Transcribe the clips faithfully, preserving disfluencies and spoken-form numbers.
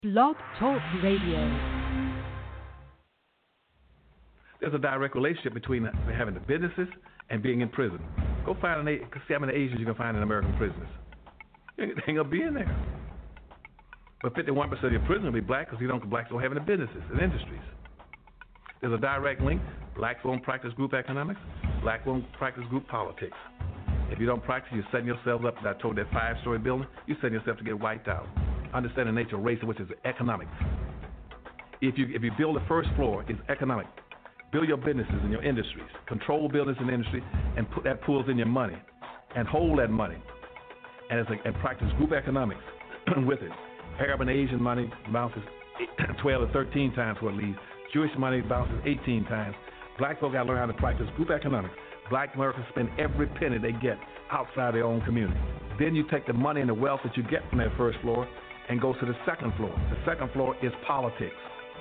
Blog Talk Radio. There's a direct relationship between having the businesses and being in prison. Go find an see how many Asians you can find in American prisons. They ain't gonna be in there. But fifty-one percent of your prisoners will be black because you don't blacks don't have any businesses and industries. There's a direct link. Blacks won't practice group economics. Black won't practice group politics. If you don't practice, you're setting yourself up. I told that five-story building, you're setting yourself to get wiped out. Understand the nature of race, which is economics. If you if you build the first floor, it's economic. Build your businesses and your industries. Control business and industry, and put that pulls in your money, and hold that money, and, it's a, and practice group economics with it. Arab and Asian money bounces twelve to thirteen times what it leaves. Jewish money bounces eighteen times. Black folk got to learn how to practice group economics. Black Americans spend every penny they get outside their own community. Then you take the money and the wealth that you get from that first floor and go to the second floor. The second floor is politics.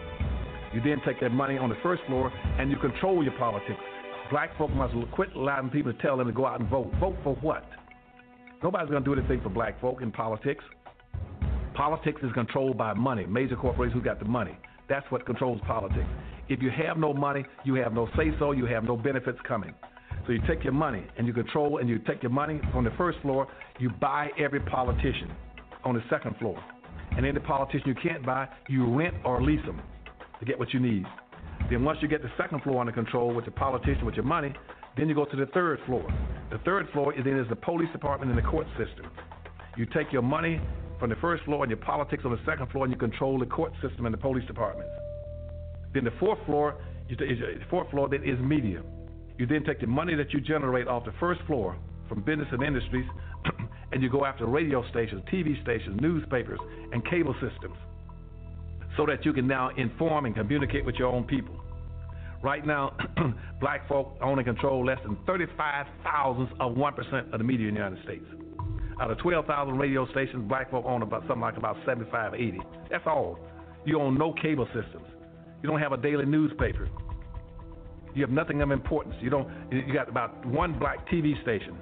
You then take that money on the first floor and you control your politics. Black folk must quit allowing people to tell them to go out and vote. Vote for what? Nobody's going to do anything for black folk in politics. Politics is controlled by money, major corporations who got the money. That's what controls politics. If you have no money, you have no say-so, you have no benefits coming. So you take your money and you control, and you take your money on the first floor, you buy every politician on the second floor. And any politician you can't buy, you rent or lease them to get what you need. Then once you get the second floor under control with the politician, with your money, then you go to the third floor. The third floor is then is the police department and the court system. You take your money from the first floor and your politics on the second floor, and you control the court system and the police departments. Then the fourth floor, is the fourth floor then is media. You then take the money that you generate off the first floor from business and industries, and you go after radio stations, T V stations, newspapers, and cable systems, so that you can now inform and communicate with your own people. Right now, black folk own and control less than thirty-five thousandths of one percent of the media in the United States. Out of twelve thousand radio stations, black folk own about something like about seventy-five, eighty. That's all. You own no cable systems. You don't have a daily newspaper. You have nothing of importance. You don't. You got about one black T V station,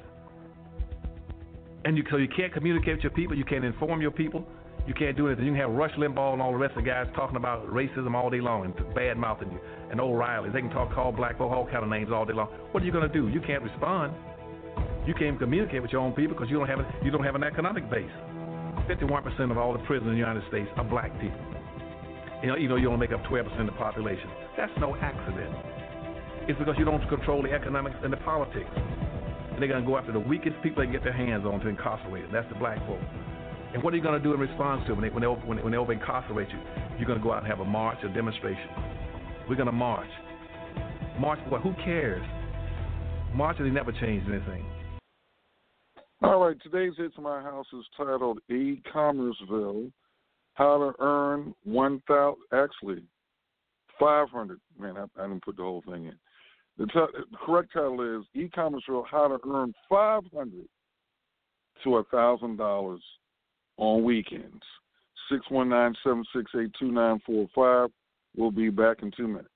and you so you can't communicate with your people. You can't inform your people. You can't do anything. You can have Rush Limbaugh and all the rest of the guys talking about racism all day long and bad mouthing you, and O'Reilly. They can talk, call black folk all kind of names all day long. What are you going to do? You can't respond. You can't communicate with your own people because you don't have a, you don't have an economic base. fifty-one percent of all the prisoners in the United States are black people. You know, you know you only make up twelve percent of the population. That's no accident. It's because you don't control the economics and the politics. And they're going to go after the weakest people they can get their hands on to incarcerate them. That's the black folk. And what are you going to do in response to them when they, when they, when they, when they over incarcerate you? You're going to go out and have a march, a demonstration. We're going to march. March for what? Who cares? March has never changed anything. All right, today's Hits in My House is titled E-Commerceville, How to Earn one thousand, actually, five hundred. Man, I, I didn't put the whole thing in. The, t- the correct title is E-Commerceville, How to Earn five hundred to one thousand dollars on weekends. six one nine, seven six eight, two nine four five. We'll be back in two minutes.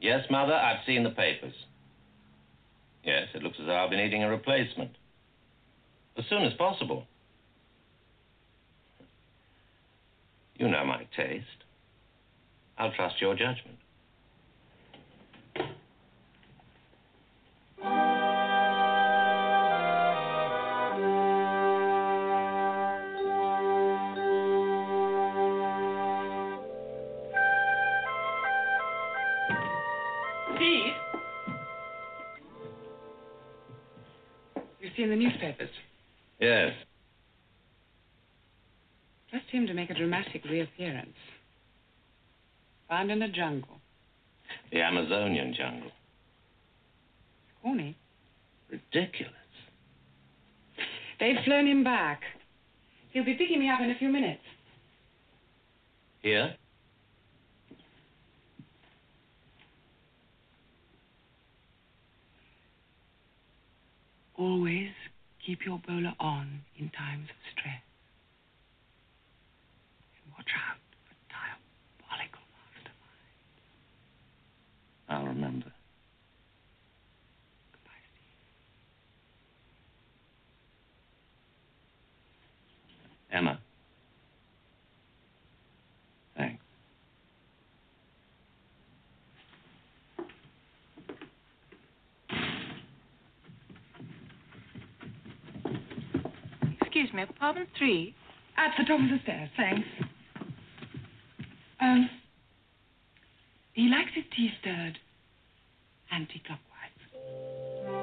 Yes, Mother, I've seen the papers. Yes, it looks as though I'll be needing a replacement. As soon as possible. You know my taste. I'll trust your judgment. Steve? You've seen the newspapers? Yes. Just him to make a dramatic reappearance. Found in a jungle. The Amazonian jungle. Corny. Ridiculous. They've flown him back. He'll be picking me up in a few minutes. Here? Always keep your bowler on in times of stress. And watch out for diabolical masterminds. I'll remember. Goodbye, Steve. Emma. Thanks. Excuse me, apartment three? At the top of the stairs, thanks. Um, he likes his tea stirred anti-clockwise.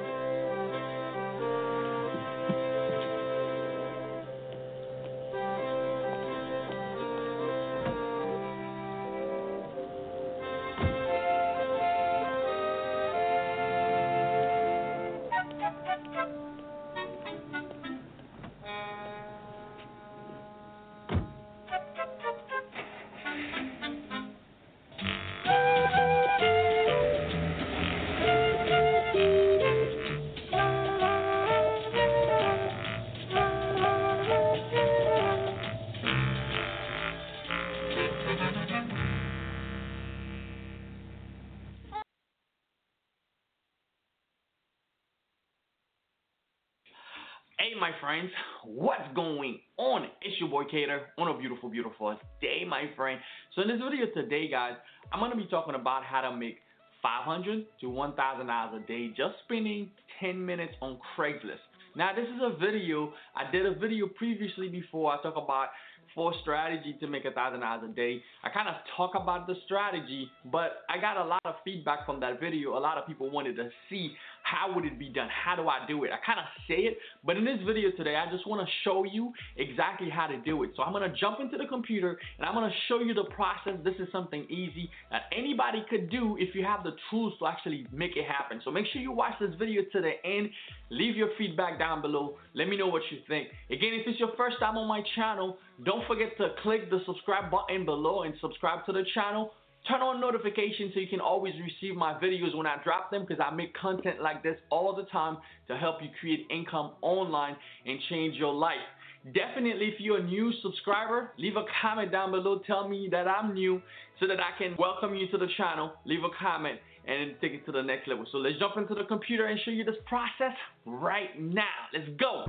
Hey, my friends, what's going on? It's your boy Cater on a beautiful, beautiful day, my friend. So in this video today, guys, I'm going to be talking about how to make five hundred to one thousand dollars a day just spending ten minutes on Craigslist. Now, this is a video, I did a video previously before I talk about for strategy to make a thousand dollars a day. I kind of talk about the strategy, but I got a lot of feedback from that video. A lot of people wanted to see how would it be done, how do I do it. I kind of say it, but in this video today, I just want to show you exactly how to do it. So I'm going to jump into the computer and I'm going to show you the process. This is something easy that anybody could do if you have the tools to actually make it happen. So make sure you watch this video to the end. Leave your feedback down below. Let me know what you think. Again, if it's your first time on my channel, don't forget to click the subscribe button below and subscribe to the channel. Turn on notifications so you can always receive my videos when I drop them, because I make content like this all the time to help you create income online and change your life. Definitely, if you're a new subscriber, leave a comment down below. Tell me that I'm new so that I can welcome you to the channel. Leave a comment and take it to the next level. So let's jump into the computer and show you this process right now. Let's go.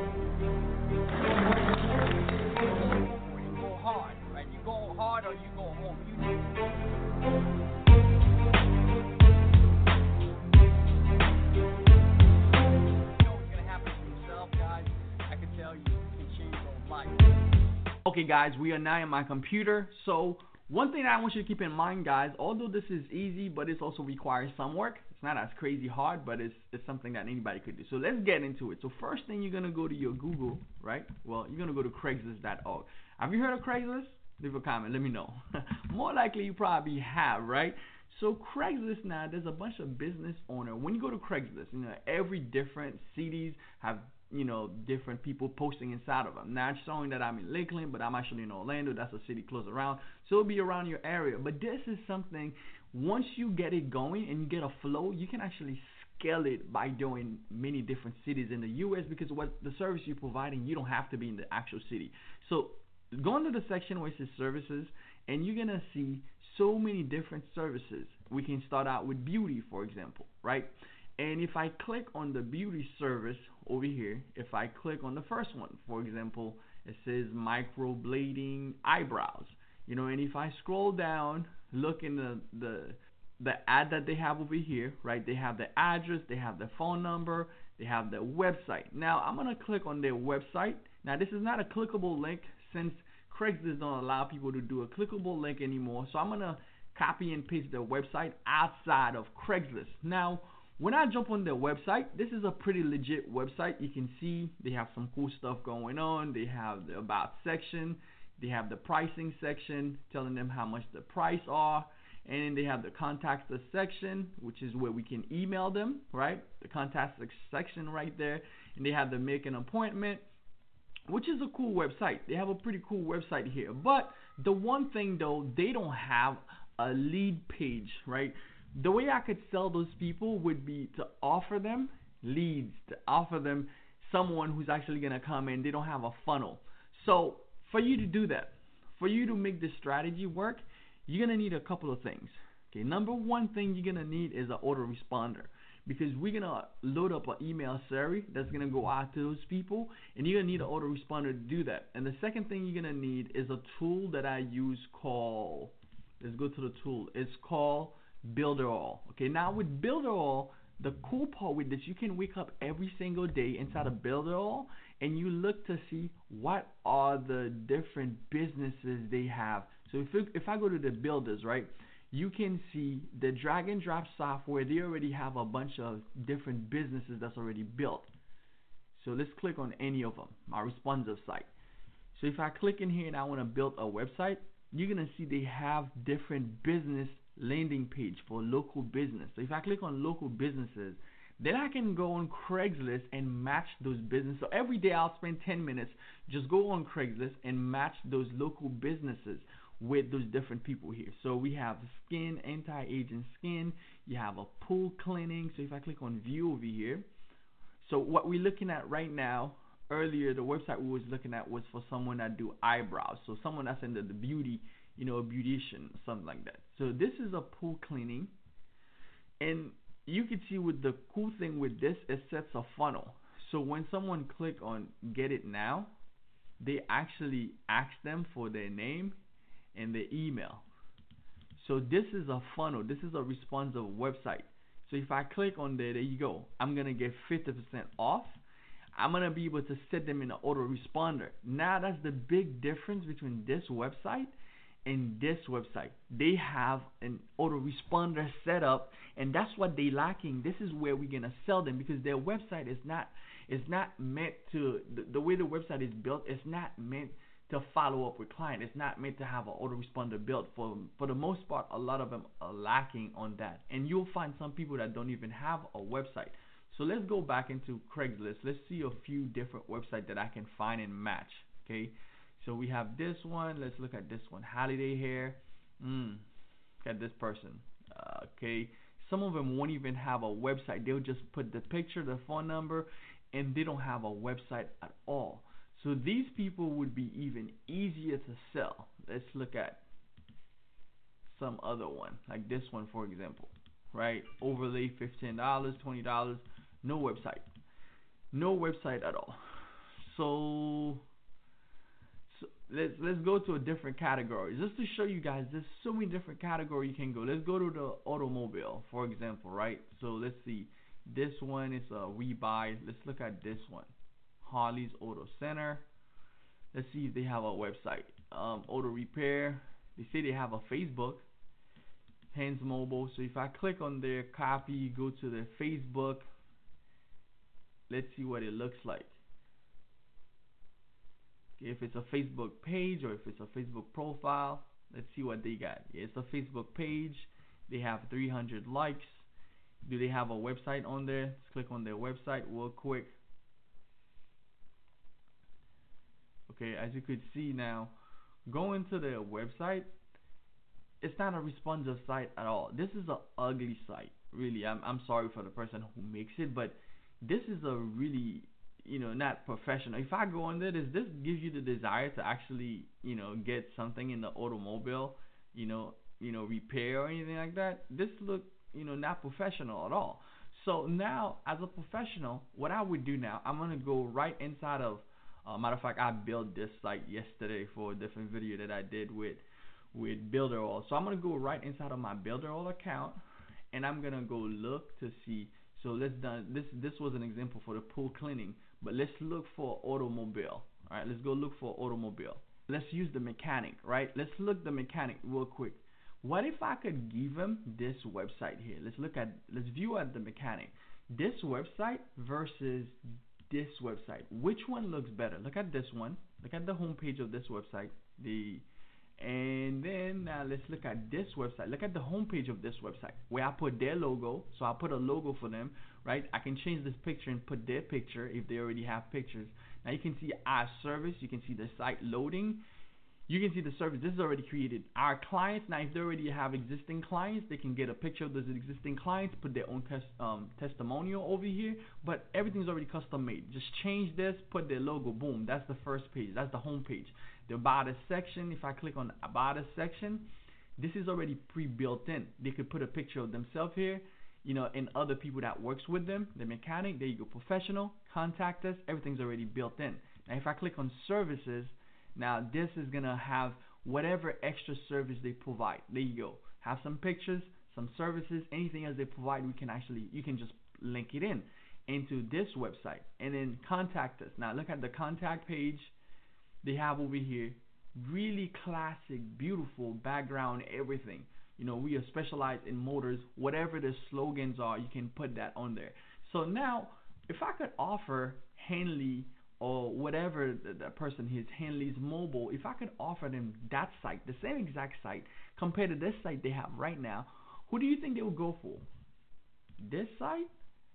You go hard, right? You go hard or you go home. You Okay, guys, we are now in my computer. So one thing I want you to keep in mind, guys, although this is easy, but it also requires some work. It's not as crazy hard, but it's, it's something that anybody could do. So let's get into it. So first thing, you're going to go to your Google, right? Well, you're going to go to Craigslist dot org. Have you heard of Craigslist? Leave a comment. Let me know. More likely you probably have, right? So Craigslist now, there's a bunch of business owner. When you go to Craigslist, you know, every different cities have, you know, different people posting inside of them. Now it's showing that I'm in Lakeland, but I'm actually in Orlando. That's a city close around. So it'll be around your area. But this is something, once you get it going and you get a flow, you can actually scale it by doing many different cities in the U S, because what the service you're providing, you don't have to be in the actual city. So go into the section where it says services, and you're going to see so many different services we can start out with beauty, for example, right? And if I click on the beauty service over here, if I click on the first one, for example, it says microblading eyebrows, you know, and if I scroll down, look in the, the, the ad that they have over here, right? They have the address, they have the phone number, they have the website. Now, I'm going to click on their website. Now, this is not a clickable link since Craigslist don't allow people to do a clickable link anymore. So I'm going to copy and paste their website outside of Craigslist. Now, when I jump on their website, this is a pretty legit website. You can see they have some cool stuff going on. They have the about section. They have the pricing section telling them how much the price are. And then they have the contact us section, which is where we can email them, right? The contact us section right there. And they have the make an appointment, which is a cool website. They have a pretty cool website here. But the one thing, though, they don't have a lead page, right? The way I could sell those people would be to offer them leads, to offer them someone who's actually going to come in. They don't have a funnel. So for you to do that, for you to make this strategy work, you're going to need a couple of things. Okay, number one thing you're going to need is an autoresponder, because we're going to load up an email series that's going to go out to those people, and you're going to need an autoresponder to do that. And the second thing you're going to need is a tool that I use called, let's go to the tool. It's called Builderall. Okay, now with Builderall, the cool part with this, you can wake up every single day inside of Builderall and you look to see what are the different businesses they have. So if it, if I go to the builders, right, you can see the drag and drop software. They already have a bunch of different businesses that's already built. So let's click on any of them, my responsive site. So if I click in here and I want to build a website, you're going to see they have different business landing page for local business. So if I click on local businesses, then I can go on Craigslist and match those businesses. So every day I'll spend ten minutes, just go on Craigslist and match those local businesses with those different people here. So we have skin, anti-aging skin, you have a pool cleaning. So if I click on view over here, so what we're looking at right now, earlier the website we was looking at was for someone that do eyebrows. So someone that's into the beauty, you know, a beautician, something like that. So this is a pool cleaning, and you can see with the cool thing with this, it sets a funnel. So when someone click on get it now, they actually ask them for their name and their email. So this is a funnel. This is a responsive website. So if I click on there, there you go. I'm gonna get fifty percent off. I'm gonna be able to set them in an autoresponder. Now that's the big difference between this website and this website. They have an autoresponder set up, and that's what they lacking. This is where we're gonna sell them, because their website is not is not meant to the, the way the website is built. It's not meant to follow up with clients. It's not meant to have an autoresponder built. For for the most part, a lot of them are lacking on that, and you'll find some people that don't even have a website. So let's go back into Craigslist. Let's see a few different websites that I can find and match. Okay, so we have this one. Let's look at this one. Holiday Hair. Mm, look at this person. Uh, okay, some of them won't even have a website. They'll just put the picture, the phone number, and they don't have a website at all. So these people would be even easier to sell. Let's look at some other one, like this one, for example. Right, overlay fifteen dollars, twenty dollars. No website, no website at all. So, so let's let's go to a different category just to show you guys. There's so many different categories you can go. Let's go to the automobile, for example, right? So let's see. This one is a rebuy. Let's look at this one, Harley's Auto Center. Let's see if they have a website. Um, auto repair. They say they have a Facebook. Hands Mobile. So if I click on their copy, go to their Facebook. Let's see what it looks like. Okay, if it's a Facebook page or if it's a Facebook profile, let's see what they got. Yeah, it's a Facebook page. They have three hundred likes. Do they have a website on there? Let's click on their website real quick. Okay, as you could see now, going to their website, it's not a responsive site at all. This is an ugly site, really. I'm I'm sorry for the person who makes it, but this is a really, you know, not professional. If I go on there, does this give you the desire to actually, you know, get something in the automobile, you know, you know, repair or anything like that. This look, you know, not professional at all. So now, as a professional, what I would do now, I'm gonna go right inside of. Uh, matter of fact, I built this site yesterday for a different video that I did with with Builderall. So I'm gonna go right inside of my Builderall account, and I'm gonna go look to see. So let's done this. This was an example for the pool cleaning, but let's look for automobile. All right, let's go look for automobile. Let's use the mechanic, right? Let's look the mechanic real quick. What if I could give him this website here? Let's look at, let's view at the mechanic. This website versus this website. Which one looks better? Look at this one. Look at the homepage of this website. The and then now let's look at this website. Look at the homepage of this website where I put their logo. So I put a logo for them, right? I can change this picture and put their picture if they already have pictures. Now you can see our service. You can see the site loading. You can see the service. This is already created. Our clients, now if they already have existing clients, they can get a picture of those existing clients, put their own tes um, testimonial over here, but everything's already custom made. Just change this, put their logo, boom. That's the first page. That's the home page. The About Us section, if I click on About Us section, this is already pre-built in. They could put a picture of themselves here, you know, and other people that works with them. The mechanic, there you go, professional, contact us, everything's already built in. Now if I click on services, now this is gonna have whatever extra service they provide. There you go. Have some pictures, some services, anything else they provide. We can actually, you can just link it in into this website and then contact us. Now look at the contact page they have over here. Really classic, beautiful background, everything. You know, we are specialized in motors. Whatever the slogans are, you can put that on there. So now, if I could offer Henley or whatever the, the person is, Henley's Mobile, if I could offer them that site, the same exact site, compared to this site they have right now, who do you think they would go for? This site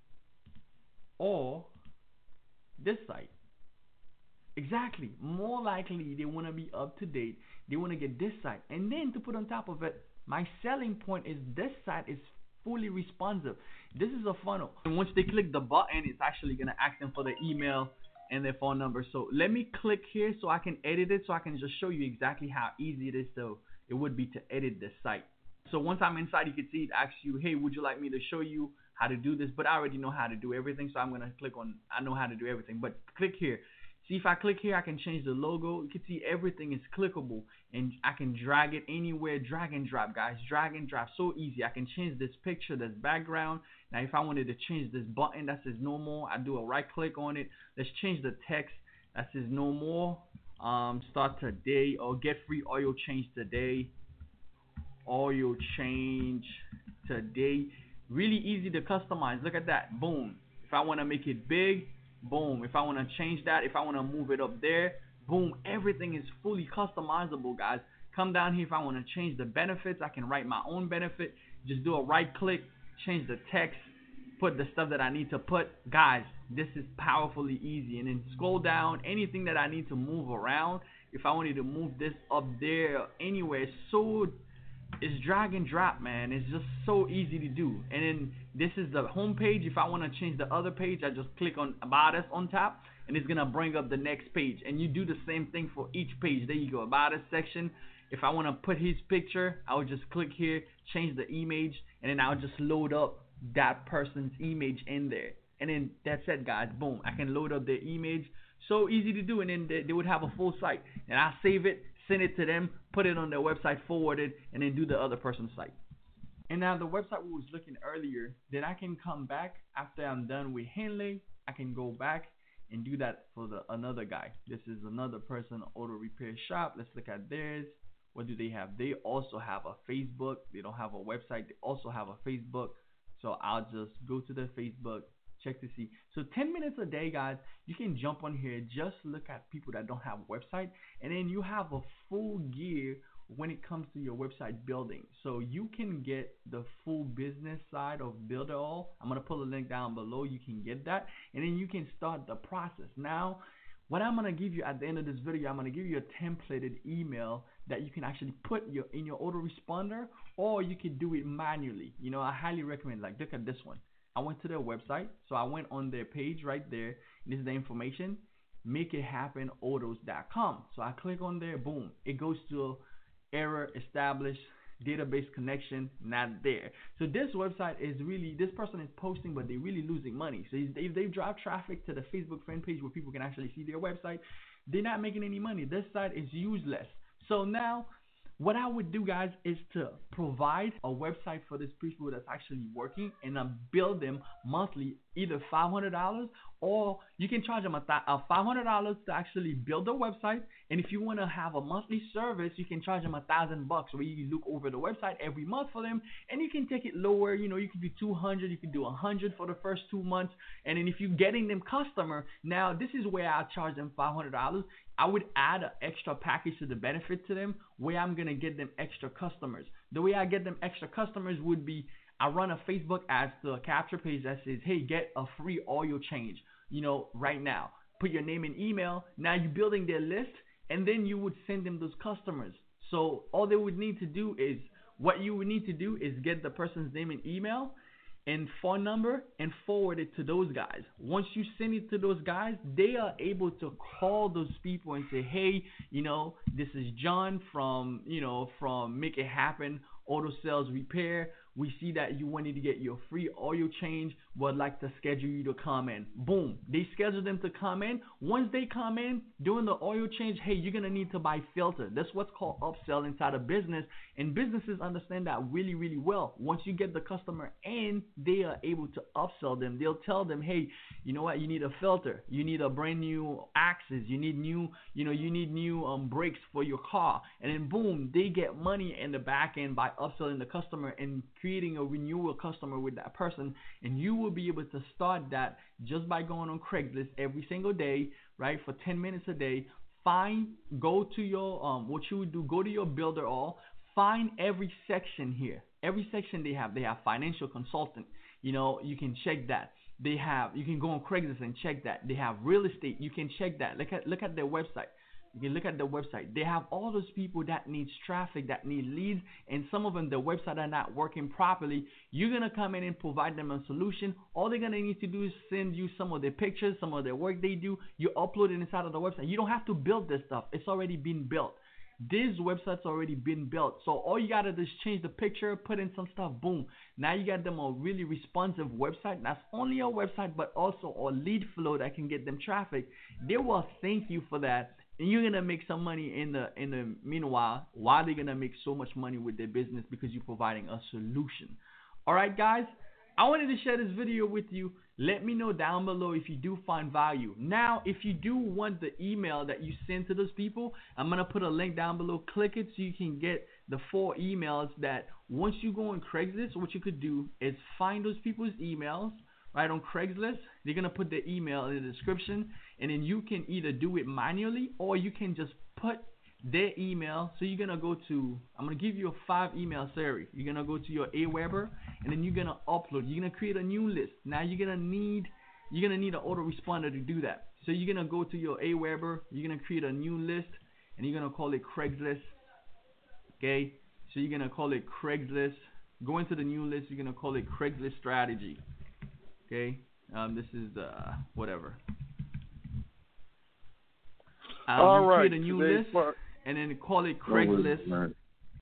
or this site? Exactly. More likely they want to be up to date. They want to get this site. And then to put on top of it, my selling point is this site is fully responsive. This is a funnel. And once they click the button, it's actually going to ask them for their email and their phone number. So let me click here so I can edit it, so I can just show you exactly how easy it is to it would be to edit this site. So once I'm inside, you can see it asks you, hey, would you like me to show you how to do this? But I already know how to do everything, so I'm gonna click on I know how to do everything. But click here. See, if I click here, I can change the logo. You can see everything is clickable, and I can drag it anywhere. Drag and drop, guys. Drag and drop, so easy. I can change this picture, this background. Now, if I wanted to change this button that says no more, I do a right click on it. Let's change the text that says no more. Um, start today, or get free oil change today. Oil change today. Really easy to customize. Look at that. Boom. If I want to make it big, boom. If I want to change that, if I want to move it up there, boom. Everything is fully customizable, guys. Come down here. If I want to change the benefits, I can write my own benefit. Just do a right click, change the text, put the stuff that I need to put. Guys, this is powerfully easy. And then scroll down. Anything that I need to move around, if I wanted to move this up there, anywhere, so it's drag and drop, man. It's just so easy to do. And then this is the home page. If I want to change the other page, I just click on About Us on top, and it's gonna bring up the next page. And you do the same thing for each page. There you go, About Us section. If I want to put his picture, I would just click here, change the image, and then I'll just load up that person's image in there. And then that's it, guys. Boom. I can load up their image. So easy to do. And then they, they would have a full site. And I'll save it, send it to them, put it on their website, forward it, and then do the other person's site. And now the website we was looking earlier, then I can come back after I'm done with Henley. I can go back and do that for the another guy. This is another person, auto repair shop. Let's look at theirs. What do they have? They also have a Facebook. They don't have a website. They also have a Facebook. So I'll just go to their Facebook, check to see. So ten minutes a day, guys, you can jump on here, just look at people that don't have a website, and then you have a full gear when it comes to your website building. So you can get the full business side of Builderall. I'm going to put a link down below. You can get that, and then you can start the process. Now, what I'm going to give you at the end of this video, I'm going to give you a templated email that you can actually put your in your autoresponder, or you can do it manually. You know, I highly recommend, like, look at this one. I went to their website, so I went on their page right there. This is the information, make it happen autos dot com. So I click on there, boom, it goes to error established. database connection not there. So this website is really, this person is posting, but they're really losing money. So if they drive traffic to the Facebook fan page where people can actually see their website, they're not making any money. This site is useless. So now, what I would do, guys, is to provide a website for these people that's actually working, and I build them monthly, either five hundred dollars, or you can charge them a, th- a five hundred dollars to actually build a website. And if you want to have a monthly service, you can charge them a thousand bucks, where you look over the website every month for them, and you can take it lower. You know, you can do two hundred, you can do one hundred for the first two months, and then if you're getting them customer, now this is where I charge them five hundred dollars. I would add an extra package to the benefit to them, where I'm going to get them extra customers. The way I get them extra customers would be, I run a Facebook ads to a capture page that says, hey, get a free oil change, you know, right now. Put your name and email. Now you're building their list, and then you would send them those customers. So all they would need to do is, what you would need to do is get the person's name and email and phone number and forward it to those guys. Once you send it to those guys, they are able to call those people and say, hey, you know, this is John from, you know, from Make It Happen Auto Sales Repair. We see that you wanted to get your free oil change. Would like to schedule you to come in. Boom. They schedule them to come in. Once they come in, doing the oil change, hey, you're going to need to buy filter. That's what's called upsell inside of business. And businesses understand that really, really well. Once you get the customer in, they are able to upsell them. They'll tell them, hey, you know what? You need a filter. You need a brand new axis. You need new, you know, you need new um, brakes for your car. And then boom, they get money in the back end by upselling the customer and creating a renewal customer with that person. And you will be able to start that just by going on Craigslist every single day, right? For ten minutes a day. Find, go to your, um, what you would do, go to your builder all, find every section here. Every section they have, they have financial consultant. You know, you can check that. They have, you can go on Craigslist and check that. They have real estate. You can check that. Look at, look at their website. You can look at the website. They have all those people that needs traffic, that need leads, and some of them, the website are not working properly. You're going to come in and provide them a solution. All they're going to need to do is send you some of their pictures, some of their work they do. You upload it inside of the website. You don't have to build this stuff. It's already been built. This website's already been built. So all you got to do is change the picture, put in some stuff, boom. Now you got them a really responsive website. That's only a website, but also a lead flow that can get them traffic. They will thank you for that. And you're gonna make some money in the in the meanwhile, while they're gonna make so much money with their business because you're providing a solution. All right, guys, I wanted to share this video with you. Let me know down below if you do find value. Now, if you do want the email that you send to those people, I'm gonna put a link down below. Click it so you can get the four emails that once you go on Craigslist, what you could do is find those people's emails. Right on Craigslist, they're going to put their email in the description, and then you can either do it manually or you can just put their email. So you're going to go to, I'm going to give you a five email series. You're going to go to your Aweber, and then you're going to upload. You're going to create a new list. Now you're going to need, you're going to need an autoresponder to do that. So you're going to go to your Aweber, you're going to create a new list, and you're going to call it Craigslist. Okay, so you're going to call it Craigslist. Go into the new list, you're going to call it Craigslist Strategy. Okay, um, this is the whatever. Um, All right, create a new list part, and then call it Craigslist. Right.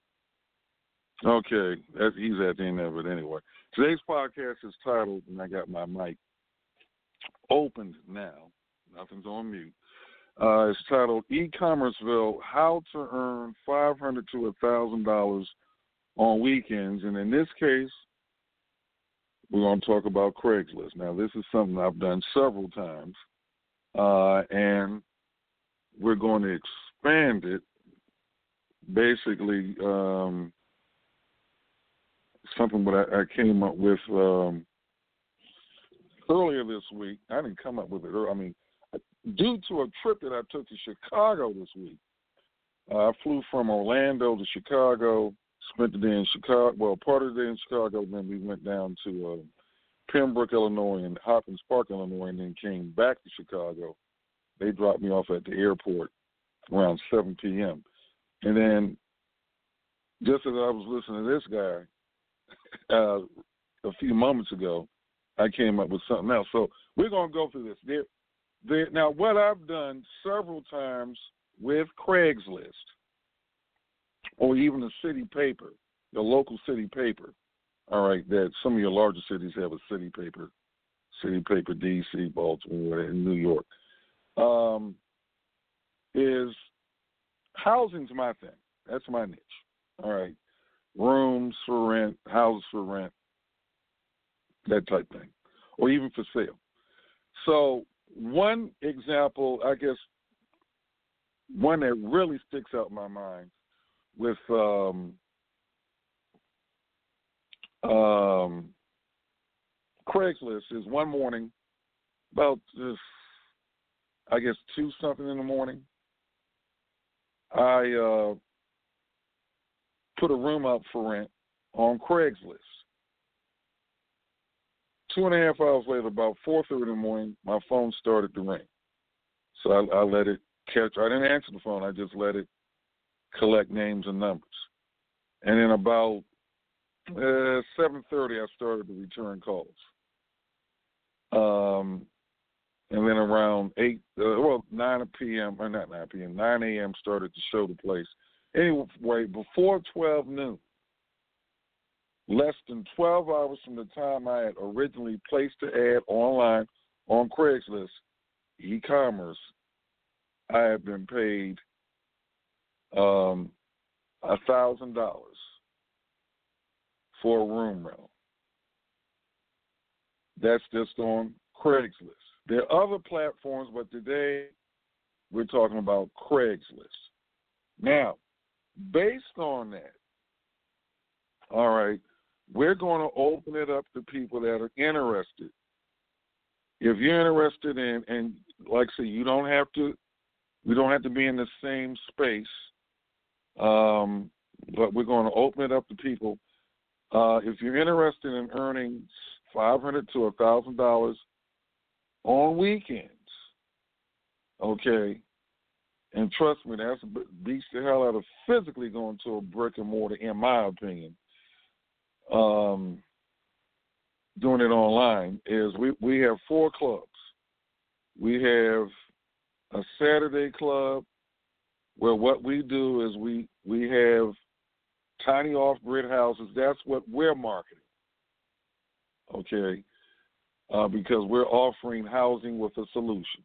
Okay, that's, he's at the end of it anyway. Today's podcast is titled, and I got my mic opened now. Nothing's on mute. Uh, it's titled E-Commerceville: How to Earn five hundred to a thousand dollars on Weekends, and in this case, we're going to talk about Craigslist. Now, this is something I've done several times, uh, and we're going to expand it. Basically, um, something that I, I came up with um, earlier this week. I didn't come up with it earlier. I mean, due to a trip that I took to Chicago this week, uh, I flew from Orlando to Chicago. Spent the day in Chicago, well, part of the day in Chicago, then we went down to uh, Pembroke, Illinois, and Hopkins Park, Illinois, and then came back to Chicago. They dropped me off at the airport around seven p.m. And then just as I was listening to this guy uh, a few moments ago, I came up with something else. So we're going to go through this. There, there, now, what I've done several times with Craigslist, or even the city paper, the local city paper, all right, that some of your larger cities have a city paper, city paper, D C, Baltimore, and New York, um, is housing's my thing. That's my niche, all right. Rooms for rent, houses for rent, that type thing, or even for sale. So one example, I guess, one that really sticks out in my mind with um, um, Craigslist is one morning, about just, I guess, two something in the morning, I uh, put a room up for rent on Craigslist. Two and a half hours later, about four thirty in the morning, my phone started to ring. So I, I let it catch. I didn't answer the phone. I just let it collect names and numbers. And then about uh, seven thirty, I started to return calls. Um, and then around eight, uh, well, nine p.m. or not nine p.m., nine a.m. started to show the place. Anyway, before twelve noon, less than twelve hours from the time I had originally placed the ad online on Craigslist, e-commerce, I had been paid um, one thousand dollars for a room rental. That's just on Craigslist. There are other platforms, but today we're talking about Craigslist. Now, based on that, all right, we're going to open it up to people that are interested. If you're interested in, and like I say, you don't have to, we don't have to be in the same space, um, but we're going to open it up to people. Uh, if you're interested in earning five hundred dollars to one thousand dollars on weekends, okay, and trust me, that's beats the hell out of physically going to a brick and mortar, in my opinion. Um, doing it online is we, we have four clubs. We have a Saturday club where what we do is we, we have tiny off-grid houses. That's what we're marketing, okay, uh, because we're offering housing with a solution.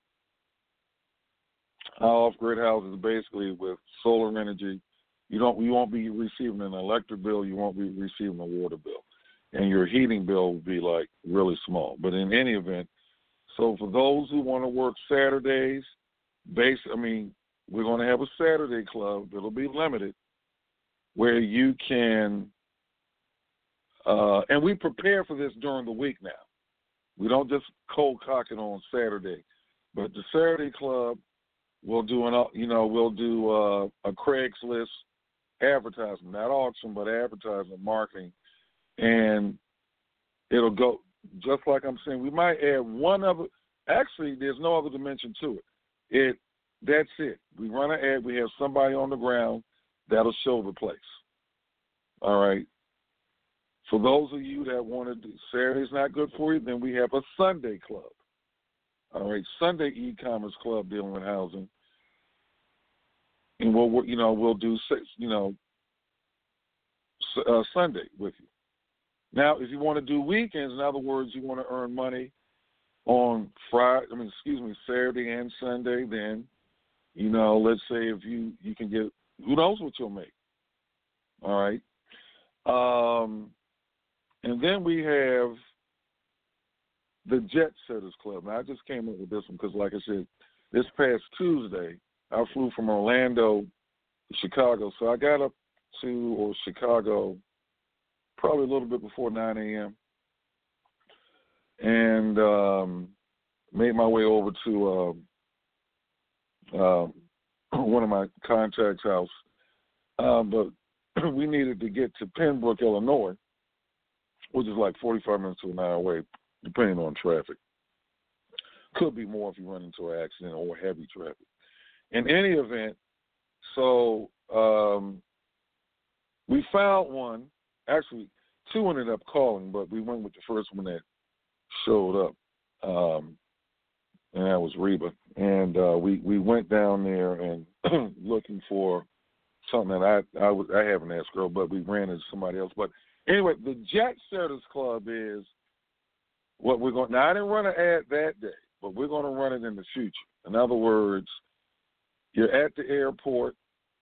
Our off-grid houses basically with solar energy. You don't. You won't be receiving an electric bill. You won't be receiving a water bill, and your heating bill will be like really small. But in any event, so for those who want to work Saturdays, base. I mean, we're going to have a Saturday club. It'll be limited, where you can, uh, and we prepare for this during the week now. We don't just cold cock it on Saturday, but the Saturday club. We'll do an, you know, we'll do uh, a Craigslist advertisement, not auction, but advertisement marketing, and it'll go just like I'm saying. We might add one other. Actually, there's no other dimension to it. It that's it. We run an ad. We have somebody on the ground that'll show the place. All right. For those of you that want to do Saturday's not good for you, then we have a Sunday club. All right, Sunday e-commerce club dealing with housing, and we'll, you know, we'll do six, you know, uh, Sunday with you. Now, if you want to do weekends, in other words, you want to earn money on Friday, I mean, excuse me, Saturday and Sunday, then, you know, let's say if you, you can get, who knows what you'll make. All right. Um, and then we have the Jet Setters Club. Now, I just came up with this one because, like I said, this past Tuesday, I flew from Orlando to Chicago. So I got up to or Chicago probably a little bit before nine a.m. and um, made my way over to uh, uh, one of my contacts' house. Uh, but we needed to get to Pembroke, Illinois, which is like forty-five minutes to an hour away, depending on traffic. Could be more if you run into an accident or heavy traffic. In any event, so um, we found one. Actually, two ended up calling, but we went with the first one that showed up, um, and that was Reba. And uh, we, we went down there and looking for something that I I, was, I haven't asked girl, but we ran into somebody else. But anyway, the Jet Setters Club is what we're going. Now I didn't run an ad that day, but we're going to run it in the future. In other words, you're at the airport,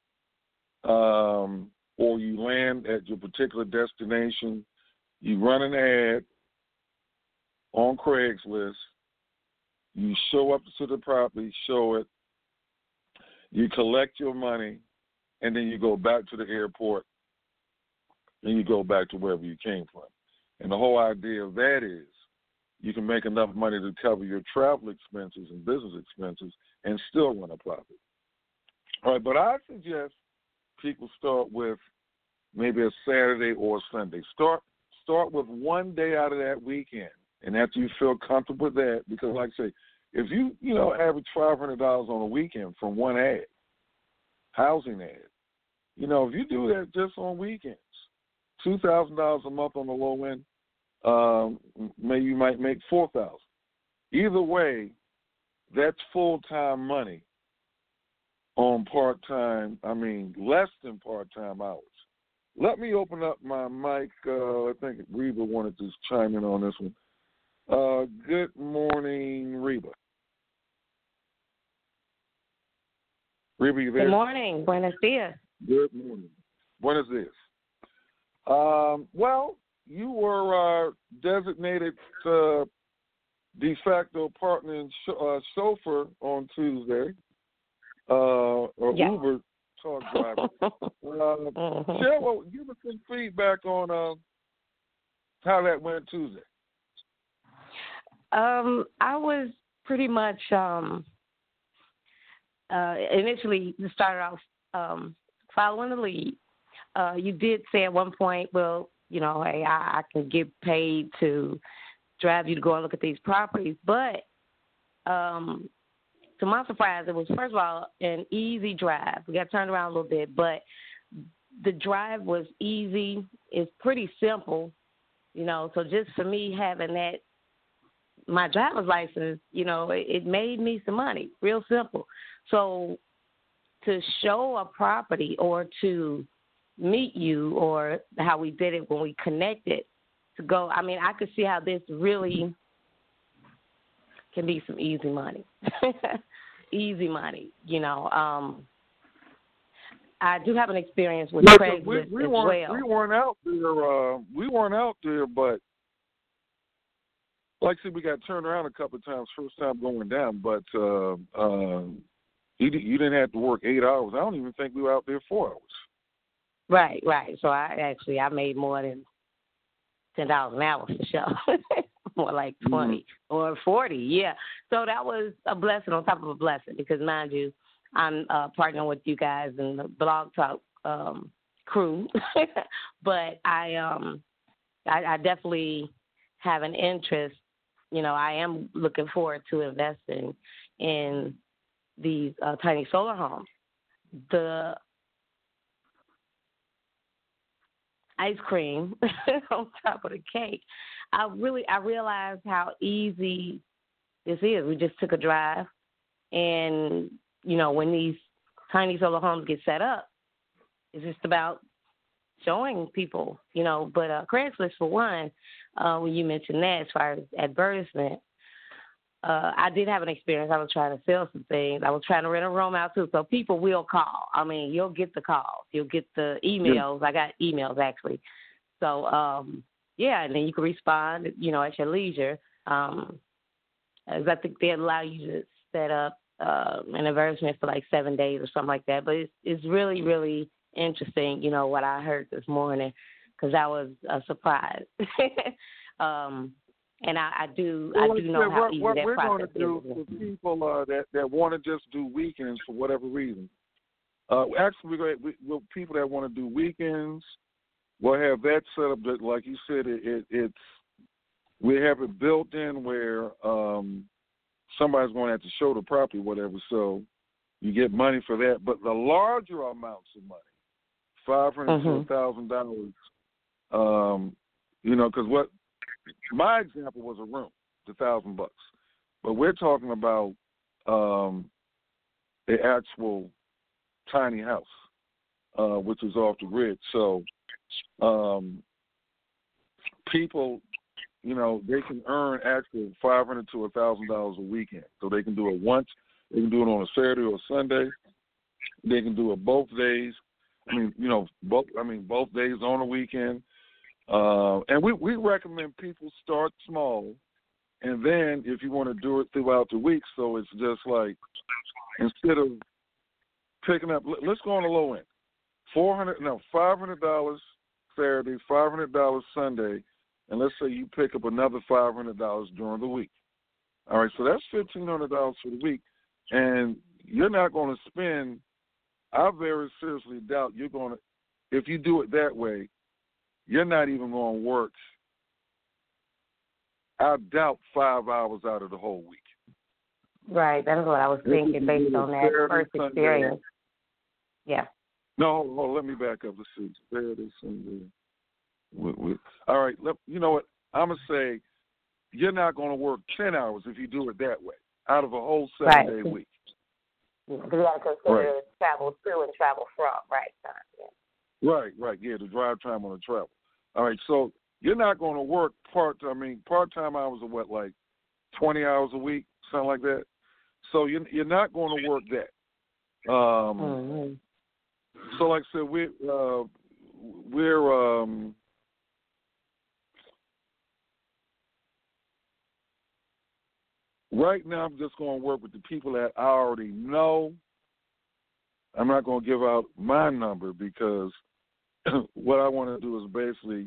um, or you land at your particular destination. You run an ad on Craigslist. You show up to the property, show it. You collect your money, and then you go back to the airport, and you go back to wherever you came from. And the whole idea of that is you can make enough money to cover your travel expenses and business expenses and still run a profit. All right, but I suggest people start with maybe a Saturday or a Sunday. Start start with one day out of that weekend, and after you feel comfortable with that, because like I say, if you, you know, average five hundred dollars on a weekend from one ad, housing ad, you know, if you do that just on weekends, two thousand dollars a month on the low end, um, maybe you might make four thousand dollars. Either way, that's full-time money on part-time, I mean, less than part-time hours. Let me open up my mic. Uh, I think Reba wanted to chime in on this one. Uh, good morning, Reba. Reba, you there? Good morning. Buenos dias. Good morning. Buenos dias. Um, well, you were uh, designated uh, de facto partner and sh- uh, chauffeur on Tuesday, uh, or yeah. Uber truck driver. uh, mm-hmm. Share, well, give us some feedback on uh, how that went Tuesday. Um, I was pretty much um, uh, initially started off um, following the lead. Uh, you did say at one point, well, you know, hey, I, I can get paid to drive you to go and look at these properties. But um, to my surprise, it was, first of all, an easy drive. We got turned around a little bit, but the drive was easy. It's pretty simple, you know. So just for me having that, my driver's license, you know, it, it made me some money, real simple. So to show a property or to meet you, or how we did it when we connected, to go, I mean, I could see how this really can be some easy money. Easy money, you know. Um, I do have an experience with yeah, Craigslist we, we as weren't, well. We weren't out there. Uh, we weren't out there, but like I said, we got turned around a couple of times. First time going down, but uh, uh, you, you didn't have to work eight hours. I don't even think we were out there four hours. Right, right. So I actually I made more than ten dollars an hour for sure. More like twenty mm-hmm. or forty, yeah. So that was a blessing on top of a blessing, because mind you, I'm uh, partnering with you guys in the Blog Talk um, crew, but I um I, I definitely have an interest. You know, I am looking forward to investing in these uh, tiny solar homes. The ice cream on top of the cake, I really, I realized how easy this is. We just took a drive, and, you know, when these tiny solar homes get set up, it's just about showing people, you know. But uh, Craigslist, for one, uh, when you mentioned that as far as advertisement, uh, I did have an experience. I was trying to sell some things. I was trying to rent a room out, too. So people will call. I mean, you'll get the calls. You'll get the emails. Yeah. I got emails, actually. So, um, yeah, and then you can respond, you know, at your leisure. Um, I think they allow you to set up uh, an advertisement for like seven days or something like that. But it's, it's really, really interesting, you know, what I heard this morning, because I was uh, surprised. um, and I, I do well, I do know what, how easy what that we're process going to do is. for people uh, that, that want to just do weekends for whatever reason. Uh, actually, we're going to, we, we'll, people that want to do weekends, we'll have that set up that, like you said, it, it, it's we have it built in where um, somebody's going to have to show the property, whatever, so you get money for that. But the larger amounts of money, five hundred dollars to one thousand dollars, um, you know, because what my example was a room, the thousand bucks. But we're talking about um, the actual tiny house. uh, which is off the grid. So um, people, you know, they can earn actually five hundred to a thousand dollars a weekend. So they can do it once. They can do it on a Saturday or Sunday. They can do it both days. I mean, you know, both. I mean, both days on a weekend. Uh, and we, we recommend people start small, and then if you want to do it throughout the week, so it's just like instead of picking up, let's go on the low end, four hundred, no, five hundred dollars Saturday, five hundred dollars Sunday, and let's say you pick up another five hundred dollars during the week. All right, so that's fifteen hundred dollars for the week, and you're not going to spend. I very seriously doubt you're going to, if you do it that way, you're not even going to work, I doubt, five hours out of the whole week. Right, that's what I was thinking based on that first experience. Yeah. No, hold on, let me back up. Let's see. Saturday, Sunday. We, we, all right, let, you know what? I'm going to say you're not going to work ten hours if you do it that way out of a whole seven-day right. week. Because you got to consider right. travel to and travel from, right? Yeah. Right, right, yeah, the drive time on the travel. All right, so you're not going to work part. I mean, part-time hours are what, like twenty hours a week, something like that. So you're you're not going to work that. Um, mm-hmm. So, like I said, we uh, we're um, right now. I'm just going to work with the people that I already know. I'm not going to give out my number because what I want to do is basically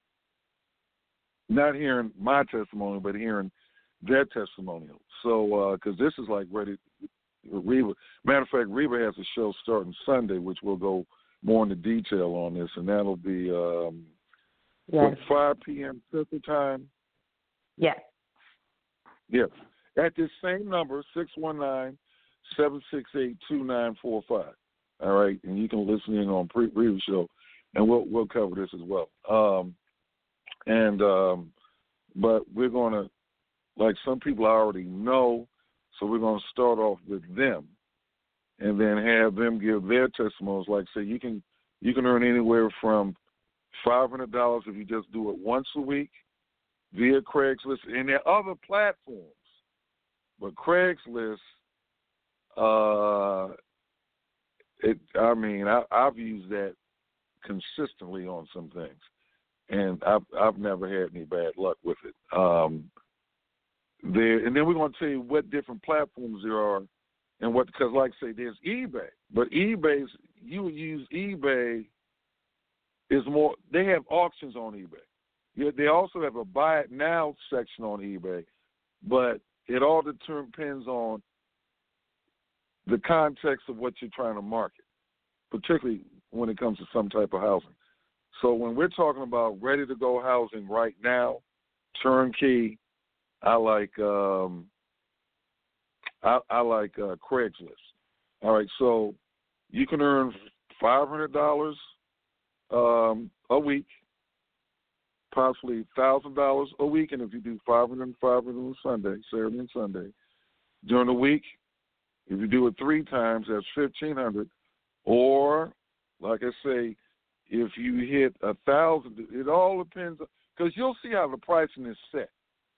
not hearing my testimony, but hearing their testimonial. So, because uh, this is like ready. Reba, matter of fact, Reba has a show starting Sunday, which we'll go more into detail on this, and that'll be um, yes. what, five p.m. Central Time. Yes. Yes. At this same number, six one nine, seven six eight, two nine four five. All right, and you can listen in on pre Reba's show, and we'll we'll cover this as well. Um, and um, but we're gonna, like some people I already know. So we're going to start off with them, and then have them give their testimonies. Like, say, you can you can earn anywhere from five hundred dollars if you just do it once a week via Craigslist, and there are other platforms. But Craigslist, uh, it I mean, I, I've used that consistently on some things, and I've I've never had any bad luck with it. Um, There, and then we're going to tell you what different platforms there are, and what, because like I say, there's eBay, but eBay's, you would use eBay is more. They have auctions on eBay. Yeah, they also have a buy it now section on eBay, but it all depends on the context of what you're trying to market, particularly when it comes to some type of housing. So when we're talking about ready to go housing right now, turnkey. I like um, I, I like uh, Craigslist. All right, so you can earn five hundred dollars um, a week, possibly thousand dollars a week, and if you do five hundred and five hundred on Sunday, Saturday and Sunday, during the week, if you do it three times, that's fifteen hundred. Or, like I say, if you hit a thousand, it all depends because you'll see how the pricing is set.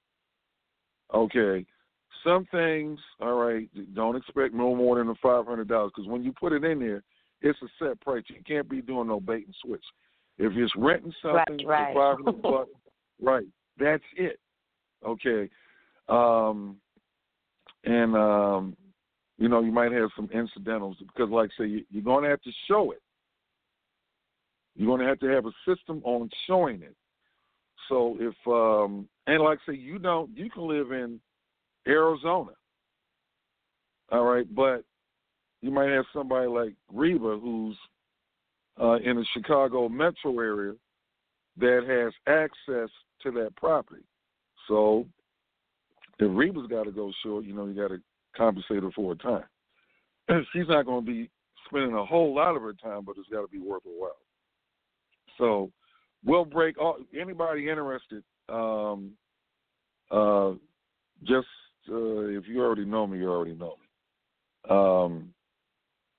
Okay, some things, all right, don't expect no more than the five hundred dollars because when you put it in there, it's a set price. You can't be doing no bait and switch. If it's renting something right, right. for five hundred bucks, right, that's it. Okay, um, and um, you know you might have some incidentals because, like I say, you, you're going to have to show it. You're going to have to have a system on showing it. So if um, and like I say, you don't, you can live in Arizona, all right, but you might have somebody like Reba who's uh, in the Chicago metro area that has access to that property. So if Reba's got to go short, you know, you got to compensate her for her time. She's not going to be spending a whole lot of her time, but it's got to be worth her while. So we'll break all, anybody interested. Um, uh, just uh, if you already know me, you already know me. Um,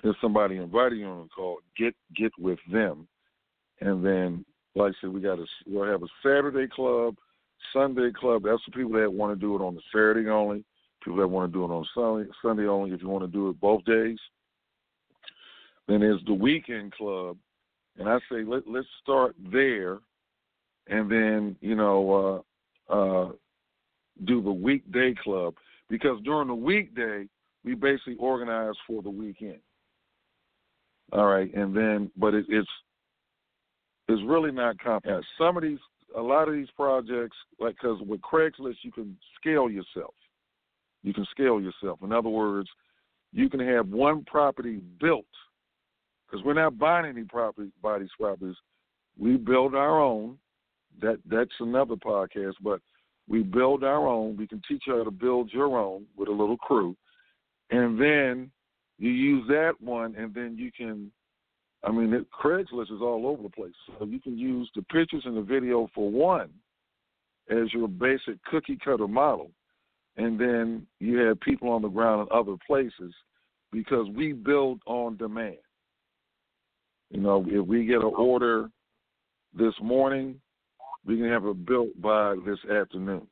if somebody invited you on a call, get get with them, and then, like I said, we got a we'll have a Saturday club, Sunday club. That's the people that want to do it on the Saturday only. People that want to do it on Sunday Sunday only. If you want to do it both days, then there's the weekend club, and I say let let's start there, and then you know uh, uh, do the weekday club, because during the weekday we basically organize for the weekend. All right, and then, but it, it's it's really not complicated. Some of these, a lot of these projects, like because with Craigslist, you can scale yourself. You can scale yourself. In other words, you can have one property built, because we're not buying any property by these properties. We build our own. That that's another podcast, but we build our own. We can teach you how to build your own with a little crew, and then you use that one, and then you can, I mean, it, Craigslist is all over the place. So you can use the pictures and the video for one as your basic cookie-cutter model, and then you have people on the ground in other places, because we build on demand. You know, if we get an order this morning, we can have it built by this afternoon.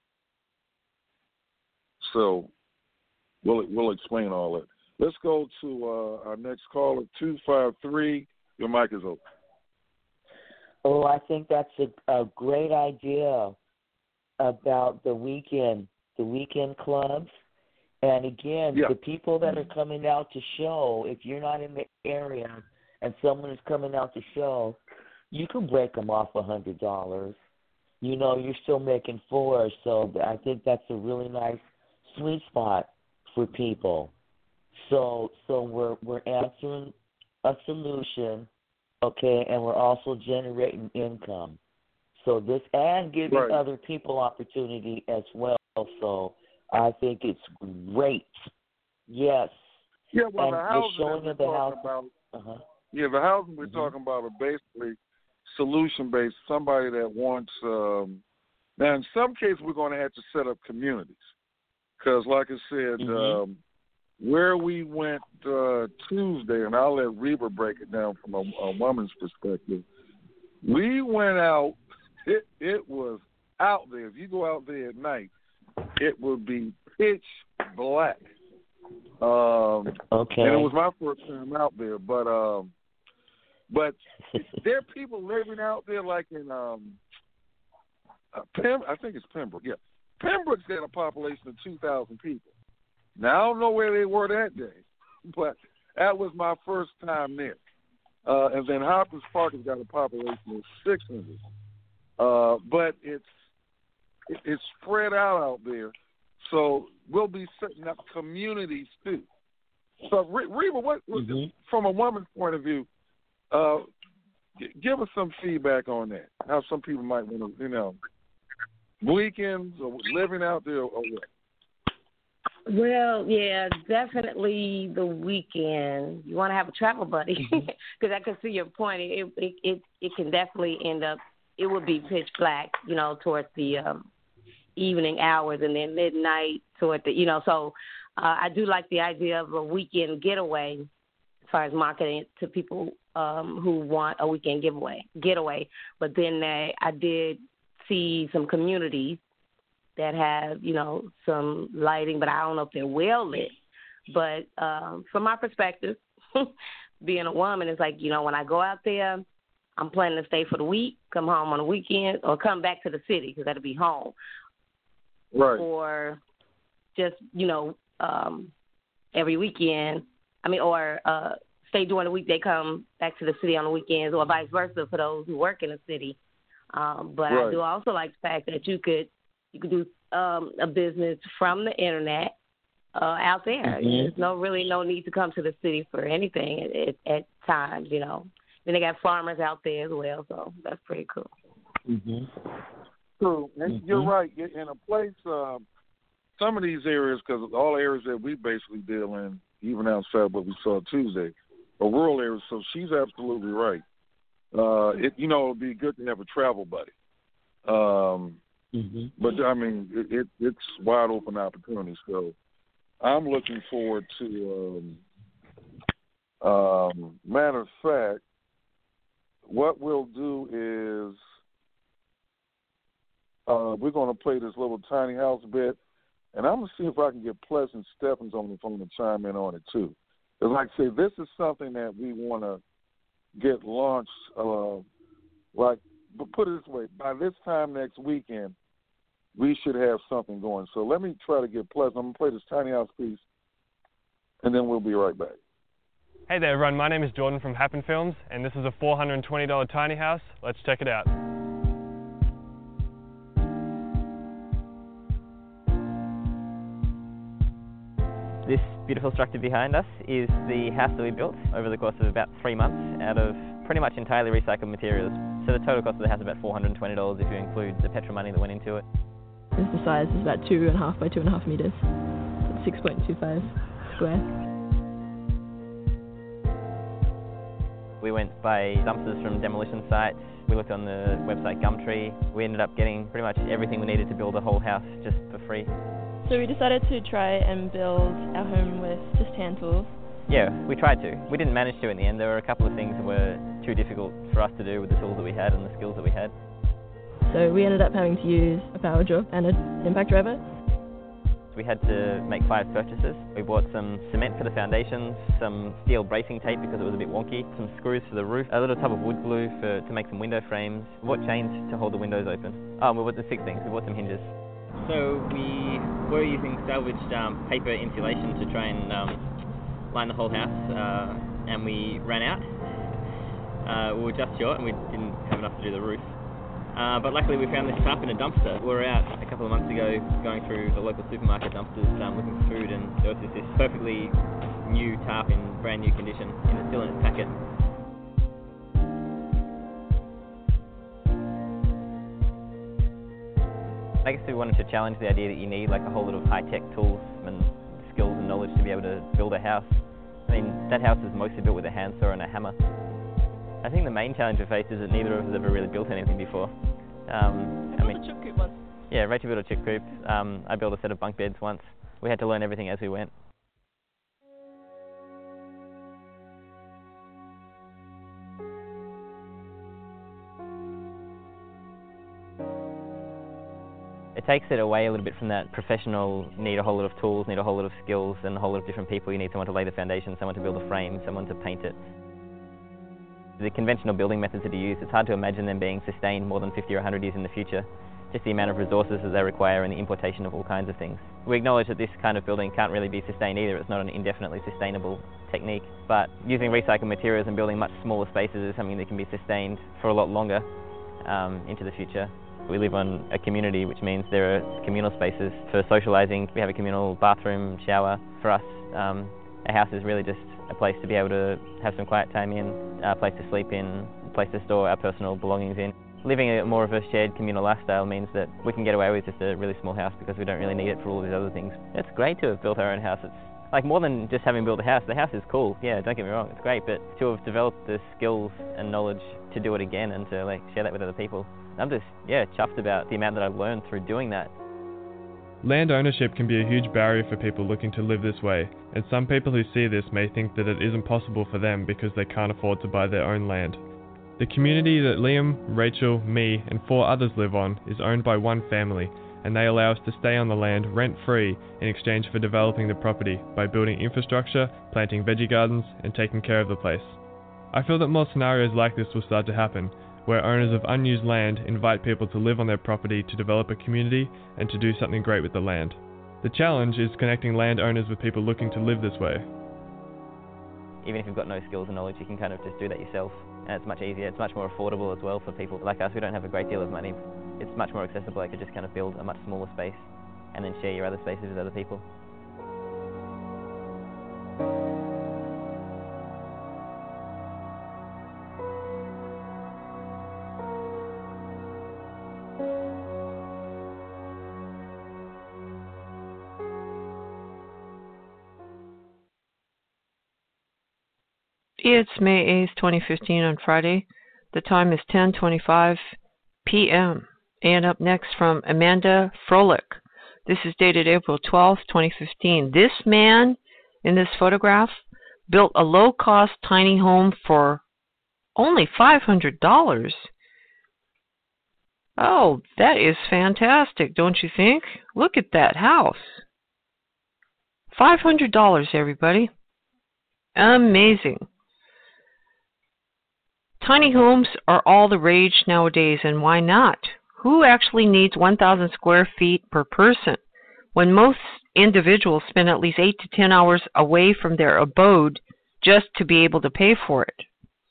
So we'll we'll explain all that. Let's go to uh, our next caller, two five three. Your mic is open. Oh, I think that's a, a great idea about the weekend, the weekend clubs. And again, yeah. the people that are coming out to show, if you're not in the area and someone is coming out to show, you can break them off a hundred dollars. You know, you're still making four. So I think that's a really nice sweet spot for people. So so we're we're answering a solution, okay, and we're also generating income. So this and giving right. other people opportunity as well. So I think it's great. Yes. Yeah, well, and the housing showing we're of the talking house. about, Uh-huh. yeah, the housing we're mm-hmm. talking about are basically solution-based. Somebody that wants. Um, now, in some cases, we're going to have to set up communities, because, like I said. Mm-hmm. Um, Where we went uh, Tuesday, and I'll let Reba break it down from a, a woman's perspective. We went out. It it was out there. If you go out there at night, it would be pitch black. Um, okay. And it was my first time out there, but um, but there are people living out there like in um, uh, Pem. I think it's Pembroke. Yeah, Pembroke's got a population of two thousand people. Now, I don't know where they were that day, but that was my first time there. Uh, and then Hopkins Park has got a population of six hundred. Uh, but it's it's spread out out there. So we'll be setting up communities, too. So, Reba, what, mm-hmm. from a woman's point of view, uh, give us some feedback on that, how some people might want to, you know, weekends or living out there or what. Well, yeah, definitely the weekend. You want to have a travel buddy, because I can see your point. It, it it it can definitely end up. It would be pitch black, you know, towards the um, evening hours, and then midnight toward the, you know. So uh, I do like the idea of a weekend getaway, as far as marketing it to people um, who want a weekend giveaway getaway. But then uh, I did see some communities that have, you know, some lighting, but I don't know if they're well lit. But um, from my perspective, being a woman, it's like, you know, when I go out there, I'm planning to stay for the week, come home on the weekend, or come back to the city, because that'll be home. Right. Or just, you know, um, every weekend, I mean, or uh, stay during the week, they come back to the city on the weekends, or vice versa for those who work in the city. Um, but right. I do also like the fact that you could, You could do um, a business from the internet uh, out there. Mm-hmm. There's no really no need to come to the city for anything at, at, at times, you know. Then they got farmers out there as well, so that's pretty cool. Mm-hmm. True, and mm-hmm. you're right. In a place, um, some of these areas, because all areas that we basically deal in, even outside what we saw Tuesday, are rural areas. So she's absolutely right. Uh, it you know, it would be good to have a travel buddy. Um, Mm-hmm. But, I mean, it, it, it's wide open opportunity. So I'm looking forward to um, Um, matter of fact, what we'll do is uh, we're going to play this little tiny house bit, and I'm going to see if I can get Pleasant Stephens on the phone to chime in on it too. Because, like I say, this is something that we want to get launched. Uh, like, but put it this way: by this time next weekend, we should have something going. So let me try to get Pleasant. I'm going to play this tiny house piece, and then we'll be right back. Hey there, everyone. My name is Jordan from Happen Films, and this is a four hundred twenty dollars tiny house. Let's check it out. This beautiful structure behind us is the house that we built over the course of about three months out of pretty much entirely recycled materials. So the total cost of the house is about four hundred twenty dollars if you include the petrol money that went into it. The size is about two and a half by two and a half metres, six point two five square. We went by dumpsters from demolition sites. We looked on the website Gumtree. We ended up getting pretty much everything we needed to build a whole house just for free. So we decided to try and build our home with just hand tools. Yeah, we tried to. We didn't manage to in the end. There were a couple of things that were too difficult for us to do with the tools that we had and the skills that we had. So we ended up having to use a power drill and an impact driver. We had to make five purchases. We bought some cement for the foundations, some steel bracing tape because it was a bit wonky, some screws for the roof, a little tub of wood glue for, to make some window frames. We bought chains to hold the windows open. Oh, we bought the six things. We bought some hinges. So we were using salvaged um, paper insulation to try and um, line the whole house, uh, and we ran out. Uh, we were just short and we didn't have enough to do the roof. Uh, but luckily we found this tarp in a dumpster. We were out a couple of months ago going through the local supermarket dumpsters um, looking for food, and there was just this perfectly new tarp in brand new condition, and it's still in its packet. I guess we wanted to challenge the idea that you need like a whole lot of high-tech tools and skills and knowledge to be able to build a house. I mean, that house is mostly built with a handsaw and a hammer. I think the main challenge we face is that neither of us have ever really built anything before. Um, I built mean, a chick coop once. Yeah, Rachel built a chick coop. Um, I built a set of bunk beds once. We had to learn everything as we went. It takes it away a little bit from that professional, need a whole lot of tools, need a whole lot of skills and a whole lot of different people. You need someone to lay the foundation, someone to build a frame, someone to paint it. The conventional building methods that are used, it's hard to imagine them being sustained more than fifty or one hundred years in the future. Just the amount of resources that they require and the importation of all kinds of things. We acknowledge that this kind of building can't really be sustained either. It's not an indefinitely sustainable technique. But using recycled materials and building much smaller spaces is something that can be sustained for a lot longer um, into the future. We live on a community, which means there are communal spaces for socialising. We have a communal bathroom, shower. For us, um, a house is really just a place to be able to have some quiet time in, a place to sleep in, a place to store our personal belongings in. Living a more of a shared communal lifestyle means that we can get away with just a really small house because we don't really need it for all these other things. It's great to have built our own house. It's like more than just having built a house. The house is cool, yeah, don't get me wrong, it's great, but to have developed the skills and knowledge to do it again and to like share that with other people, I'm just, yeah, chuffed about the amount that I've learned through doing that. Land ownership can be a huge barrier for people looking to live this way, and some people who see this may think that it isn't possible for them because they can't afford to buy their own land. The community that Liam, Rachel, me, and four others live on is owned by one family, and they allow us to stay on the land rent-free in exchange for developing the property by building infrastructure, planting veggie gardens, and taking care of the place. I feel that more scenarios like this will start to happen, where owners of unused land invite people to live on their property to develop a community and to do something great with the land. The challenge is connecting landowners with people looking to live this way. Even if you've got no skills and knowledge, you can kind of just do that yourself. And it's much easier, it's much more affordable as well for people like us who don't have a great deal of money. It's much more accessible. I could just kind of build a much smaller space and then share your other spaces with other people. It's May eighth, twenty fifteen on Friday. The time is ten twenty-five p m And up next from Amanda Froelich. This is dated April twelfth, twenty fifteen. This man in this photograph built a low-cost tiny home for only five hundred dollars. Oh, that is fantastic, don't you think? Look at that house. five hundred dollars, everybody. Amazing. Tiny homes are all the rage nowadays, and why not? Who actually needs one thousand square feet per person when most individuals spend at least eight to ten hours away from their abode just to be able to pay for it?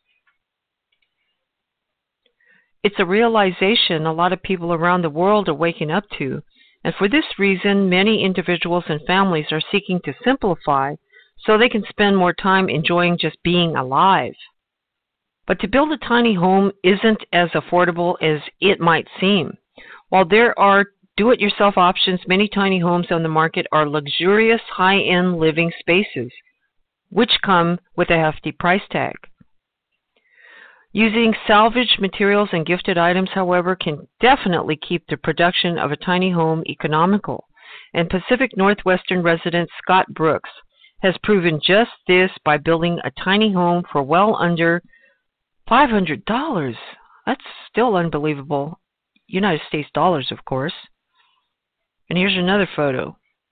It's a realization a lot of people around the world are waking up to, and for this reason, many individuals and families are seeking to simplify so they can spend more time enjoying just being alive. But to build a tiny home isn't as affordable as it might seem. While there are do-it-yourself options, many tiny homes on the market are luxurious, high-end living spaces, which come with a hefty price tag. Using salvaged materials and gifted items, however, can definitely keep the production of a tiny home economical. And Pacific Northwestern resident Scott Brooks has proven just this by building a tiny home for well under five hundred dollars. That's still unbelievable. United States dollars, of course. And here's another photo.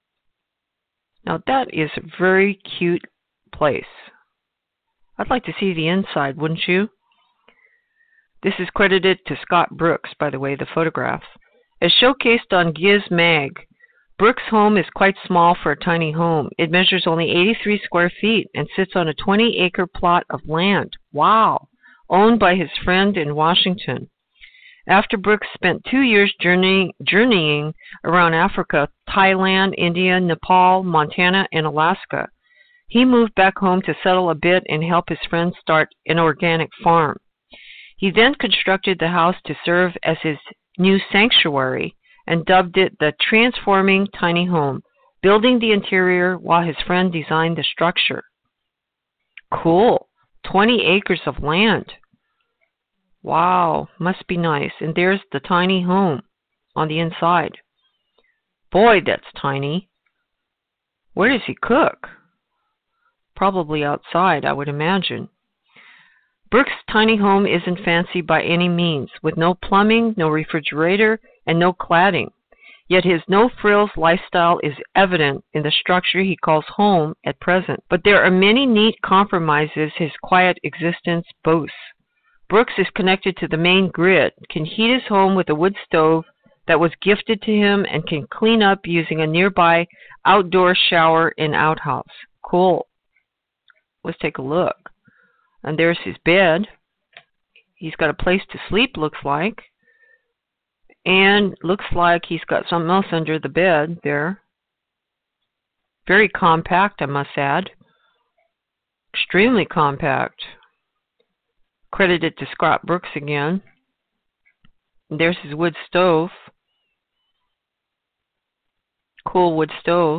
Now that is a very cute place. I'd like to see the inside, wouldn't you? This is credited to Scott Brooks, by the way, the photograph. As showcased on Giz Mag, Brooks' home is quite small for a tiny home. It measures only eighty-three square feet and sits on a twenty acre plot of land. Wow! Owned by his friend in Washington. After Brooks spent two years journeying, journeying around Africa, Thailand, India, Nepal, Montana, and Alaska, he moved back home to settle a bit and help his friends start an organic farm. He then constructed the house to serve as his new sanctuary and dubbed it the Transforming Tiny Home, building the interior while his friend designed the structure. Cool. twenty acres of land. Wow, must be nice. And there's the tiny home on the inside. Boy, that's tiny. Where does he cook? Probably outside, I would imagine. Brooks' tiny home isn't fancy by any means, with no plumbing, no refrigerator, and no cladding. Yet his no-frills lifestyle is evident in the structure he calls home at present. But there are many neat compromises his quiet existence boasts. Brooks is connected to the main grid, can heat his home with a wood stove that was gifted to him, and can clean up using a nearby outdoor shower and outhouse. Cool. Let's take a look. And there's his bed. He's got a place to sleep, looks like. And looks like he's got something else under the bed there. Very compact, I must add. Extremely compact. Credited to Scott Brooks again. There's his wood stove. Cool wood stove.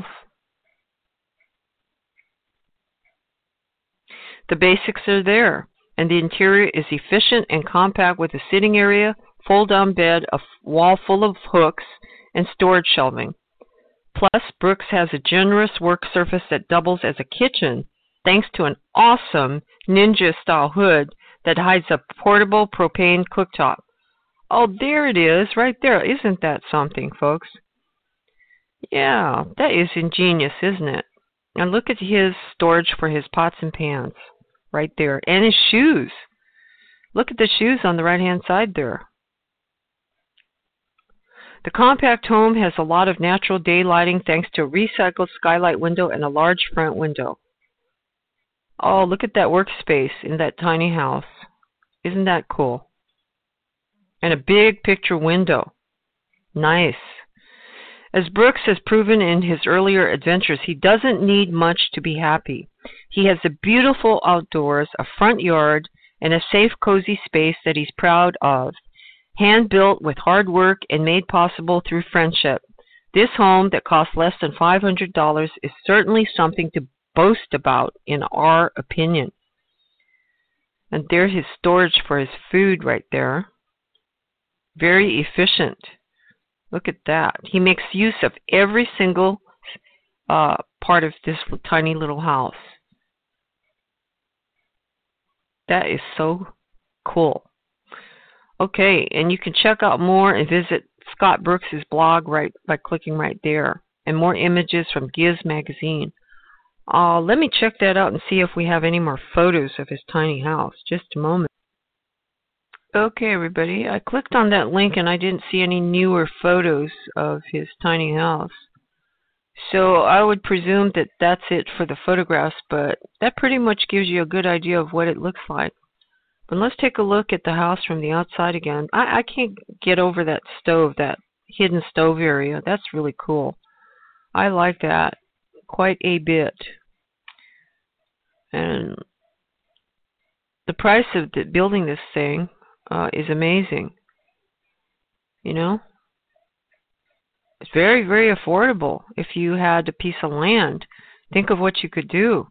The basics are there, and the interior is efficient and compact with a sitting area, fold-down bed, a wall full of hooks, and storage shelving. Plus, Brooks has a generous work surface that doubles as a kitchen thanks to an awesome ninja-style hood that hides a portable propane cooktop. Oh, there it is, right there. Isn't that something, folks? Yeah, that is ingenious, isn't it? And look at his storage for his pots and pans. Right there. And his shoes. Look at the shoes on the right-hand side there. The compact home has a lot of natural day lighting thanks to a recycled skylight window and a large front window. Oh, look at that workspace in that tiny house. Isn't that cool? And a big picture window. Nice. As Brooks has proven in his earlier adventures, he doesn't need much to be happy. He has a beautiful outdoors, a front yard, and a safe, cozy space that he's proud of. Hand-built with hard work and made possible through friendship. This home that costs less than five hundred dollars is certainly something to boast about, in our opinion. And there's his storage for his food right there. Very efficient. Look at that. He makes use of every single uh, part of this tiny little house. That is so cool. Okay, and you can check out more and visit Scott Brooks' blog right by clicking right there, and more images from Giz Magazine. Uh, let me check that out and see if we have any more photos of his tiny house. Just a moment. Okay, everybody, I clicked on that link and I didn't see any newer photos of his tiny house. So I would presume that that's it for the photographs, but that pretty much gives you a good idea of what it looks like. But let's take a look at the house from the outside again. I, I can't get over that stove, that hidden stove area. That's really cool. I like that quite a bit. And the price of the, building this thing uh, is amazing. You know? It's very, very affordable if you had a piece of land. Think of what you could do.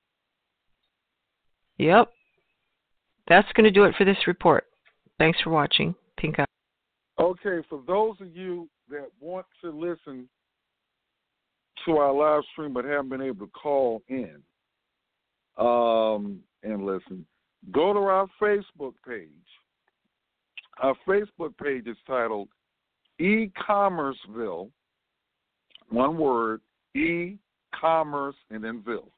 Yep. That's going to do it for this report. Thanks for watching. Pink Eye. Okay, for those of you that want to listen to our live stream but haven't been able to call in um, and listen, go to our Facebook page. Our Facebook page is titled E-Commerceville, one word, E-Commerce and then Ville.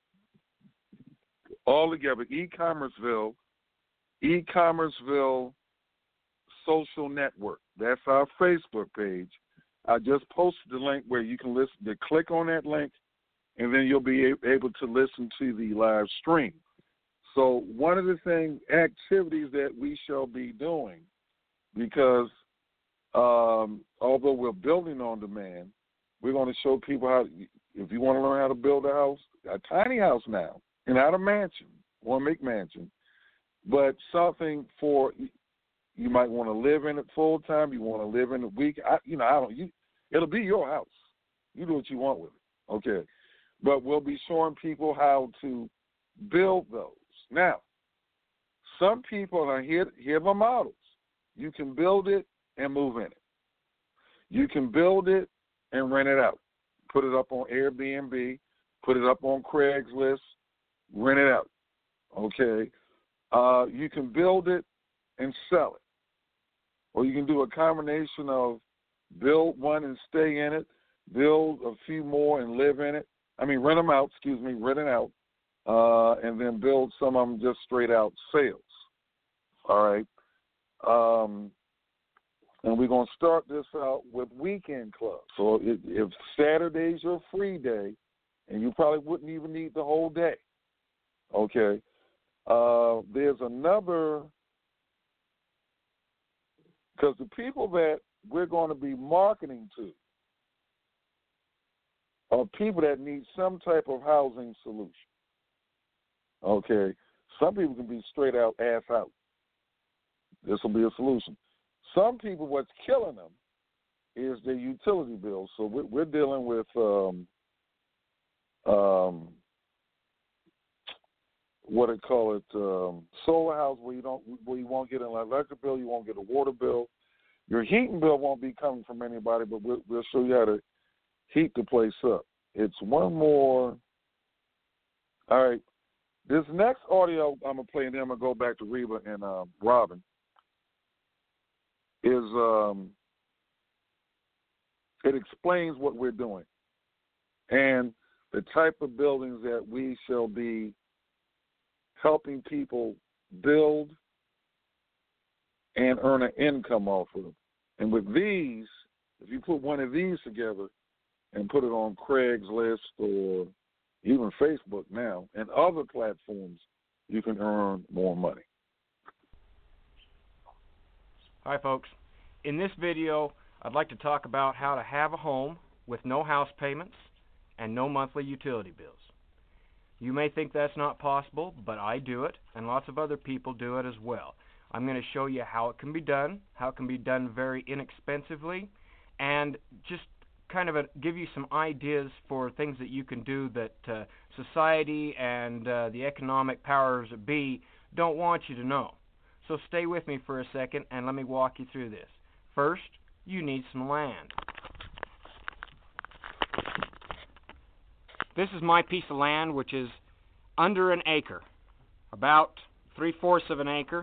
All together, E-Commerceville, E-Commerceville Social Network. That's our Facebook page. I just posted the link where you can listen. To click on that link, and then you'll be able to listen to the live stream. So one of the things, activities that we shall be doing, because um, although we're building on demand, we're going to show people how, if you want to learn how to build a house, a tiny house now, and not a mansion or a McMansion, but something for, you might want to live in it full time. You want to live in it week. I, you know, I don't. You, it'll be your house. You do what you want with it. Okay, but we'll be showing people how to build those. Now, some people are here. Here are the models. You can build it and move in it. You can build it and rent it out. Put it up on Airbnb. Put it up on Craigslist. Rent it out. Okay. Uh, you can build it and sell it. Or you can do a combination of build one and stay in it, build a few more and live in it. I mean, rent them out, excuse me, rent it out, uh, and then build some of them just straight out sales. All right. Um, and we're going to start this out with weekend clubs. So if, if Saturday's your free day, and you probably wouldn't even need the whole day, okay, uh, there's another... Because the people that we're going to be marketing to are people that need some type of housing solution. Okay? Some people can be straight out ass out. This will be a solution. Some people, what's killing them is their utility bills. So we're, we're dealing with um, um, what they call it, um, solar house, where you don't, where you won't get an electric bill, you won't get a water bill. Your heating bill won't be coming from anybody, but we'll, we'll show you how to heat the place up. It's one more. All right. This next audio I'm going to play, and then I'm going to go back to Reba and uh, Robin, is um, it explains what we're doing and the type of buildings that we shall be helping people build and earn an income off of them. And with these, if you put one of these together and put it on Craigslist or even Facebook now and other platforms, you can earn more money. Hi, folks. In this video, I'd like to talk about how to have a home with no house payments and no monthly utility bills. You may think that's not possible, but I do it, and lots of other people do it as well. I'm going to show you how it can be done, how it can be done very inexpensively, and just kind of a, give you some ideas for things that you can do that uh, society and uh, the economic powers that be don't want you to know. So stay with me for a second and let me walk you through this. First, you need some land. This is my piece of land, which is under an acre, about three-fourths of an acre,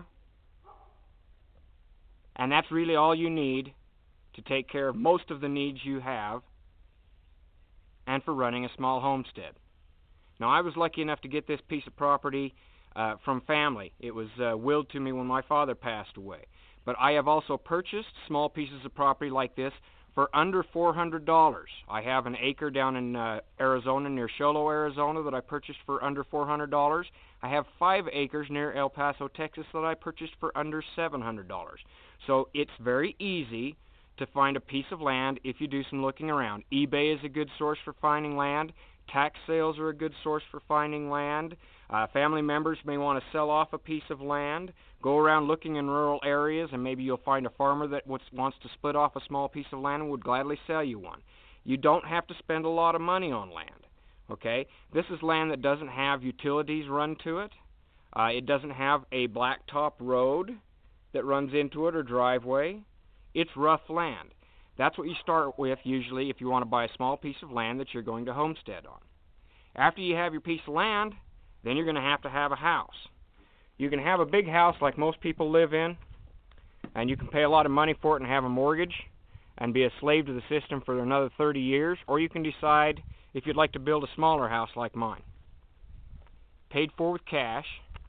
and that's really all you need to take care of most of the needs you have and for running a small homestead. Now, I was lucky enough to get this piece of property uh, from family. It was uh, willed to me when my father passed away. But I have also purchased small pieces of property like this for under four hundred dollars. I have an acre down in uh, Arizona, near Sholo, Arizona, that I purchased for under four hundred dollars. I have five acres near El Paso, Texas, that I purchased for under seven hundred dollars. So it's very easy to find a piece of land if you do some looking around. eBay is a good source for finding land. Tax sales are a good source for finding land. Uh, family members may want to sell off a piece of land. Go around looking in rural areas, and maybe you'll find a farmer that wants to split off a small piece of land and would gladly sell you one. You don't have to spend a lot of money on land, okay? This is land that doesn't have utilities run to it. Uh, it doesn't have a blacktop road that runs into it or driveway. It's rough land. That's what you start with usually if you want to buy a small piece of land that you're going to homestead on. After you have your piece of land, then you're going to have to have a house. You can have a big house like most people live in, and you can pay a lot of money for it and have a mortgage and be a slave to the system for another thirty years, or you can decide if you'd like to build a smaller house like mine. Paid for with cash.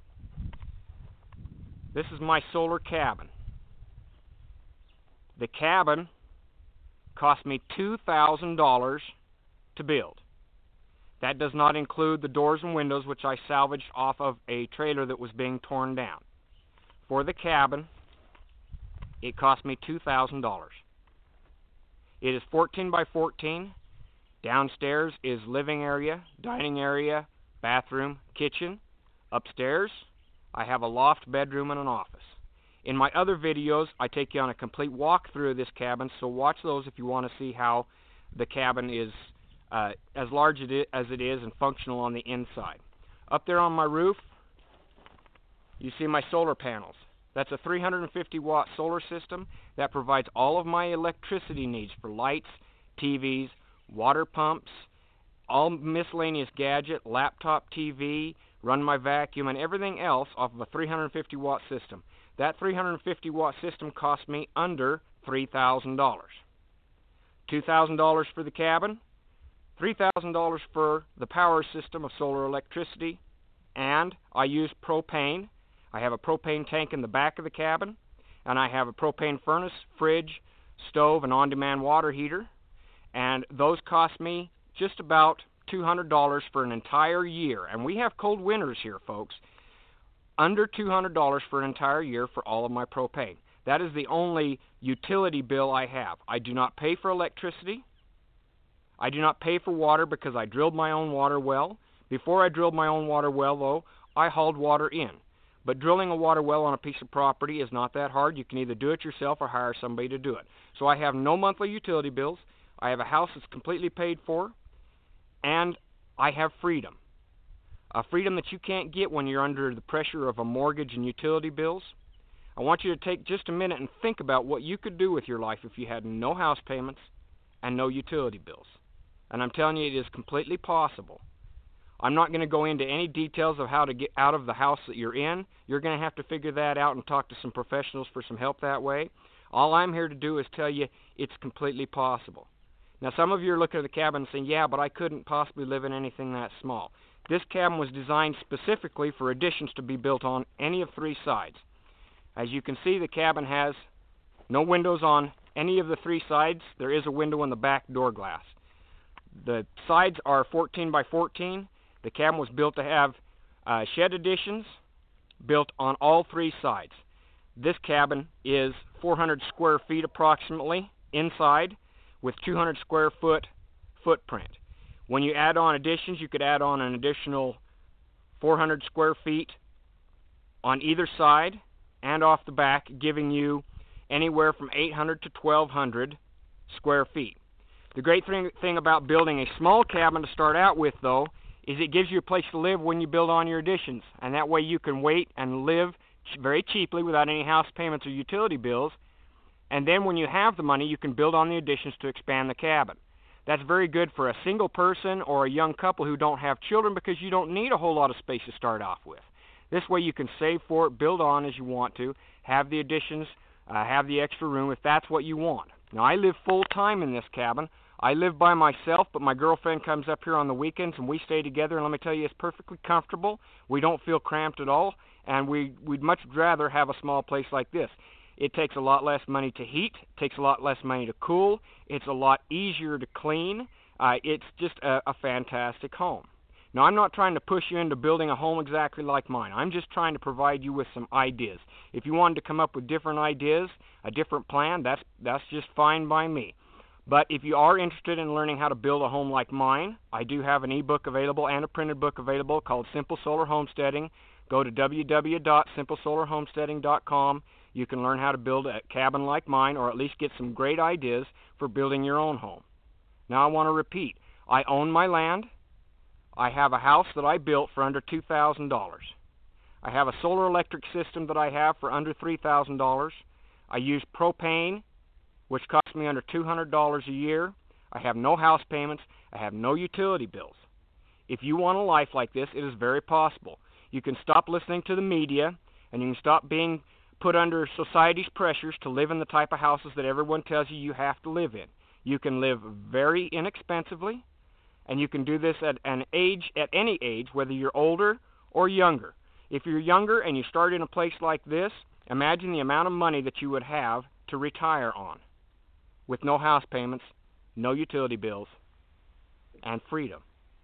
This is my solar cabin. The cabin cost me two thousand dollars to build. That does not include the doors and windows, which I salvaged off of a trailer that was being torn down. For the cabin, it cost me two thousand dollars. It is fourteen by fourteen. Downstairs is living area, dining area, bathroom, kitchen. Upstairs, I have a loft, bedroom, and an office. In my other videos, I take you on a complete walkthrough of this cabin, so watch those if you want to see how the cabin is uh, as large as it is and functional on the inside. Up there on my roof, you see my solar panels. That's a three hundred fifty watt solar system that provides all of my electricity needs for lights, T Vs, water pumps, all miscellaneous gadget, laptop T V, run my vacuum, and everything else off of a three hundred fifty watt system. That three hundred fifty watt system cost me under three thousand dollars. two thousand dollars for the cabin, three thousand dollars for the power system of solar electricity, and I use propane. I have a propane tank in the back of the cabin, and I have a propane furnace, fridge, stove, and on-demand water heater, and those cost me just about two hundred dollars for an entire year. And we have cold winters here, folks. Under two hundred dollars for an entire year for all of my propane. That is the only utility bill I have. I do not pay for electricity. I do not pay for water because I drilled my own water well. Before I drilled my own water well, though, I hauled water in. But drilling a water well on a piece of property is not that hard. You can either do it yourself or hire somebody to do it. So I have no monthly utility bills. I have a house that's completely paid for, and I have freedom. A freedom that you can't get when you're under the pressure of a mortgage and utility bills. I want you to take just a minute and think about what you could do with your life if you had no house payments and no utility bills. And I'm telling you, it is completely possible. I'm not going to go into any details of how to get out of the house that you're in. You're going to have to figure that out and talk to some professionals for some help that way. All I'm here to do is tell you it's completely possible. Now, some of you are looking at the cabin and saying, yeah, but I couldn't possibly live in anything that small. This cabin was designed specifically for additions to be built on any of three sides. As you can see, the cabin has no windows on any of the three sides. There is a window in the back door glass. The sides are fourteen by fourteen. The cabin was built to have uh, shed additions built on all three sides. This cabin is four hundred square feet approximately inside with two hundred square foot footprint. When you add on additions, you could add on an additional four hundred square feet on either side and off the back, giving you anywhere from eight hundred to twelve hundred square feet. The great thing, thing about building a small cabin to start out with, though, is it gives you a place to live when you build on your additions. And that way you can wait and live ch- very cheaply without any house payments or utility bills. And then when you have the money, you can build on the additions to expand the cabin. That's very good for a single person or a young couple who don't have children because you don't need a whole lot of space to start off with. This way you can save for it, build on as you want to, have the additions, uh, have the extra room if that's what you want. Now, I live full-time in this cabin. I live by myself, but my girlfriend comes up here on the weekends, and we stay together, and let me tell you, it's perfectly comfortable. We don't feel cramped at all, and we, we'd much rather have a small place like this. It takes a lot less money to heat, it takes a lot less money to cool, it's a lot easier to clean. Uh, it's just a, a fantastic home. Now, I'm not trying to push you into building a home exactly like mine. I'm just trying to provide you with some ideas. If you wanted to come up with different ideas, a different plan, that's that's just fine by me. But if you are interested in learning how to build a home like mine, I do have an ebook available and a printed book available called Simple Solar Homesteading. Go to w w w dot simple solar homesteading dot com. You can learn how to build a cabin like mine, or at least get some great ideas for building your own home. Now, I want to repeat, I own my land. I have a house that I built for under two thousand dollars. I have a solar electric system that I have for under three thousand dollars. I use propane, which costs me under two hundred dollars a year. I have no house payments. I have no utility bills. If you want a life like this, it is very possible. You can stop listening to the media, and you can stop being put under society's pressures to live in the type of houses that everyone tells you you have to live in. You can live very inexpensively, and you can do this at an age, at any age, whether you're older or younger. If you're younger and you start in a place like this, imagine the amount of money that you would have to retire on, with no house payments, no utility bills, and freedom.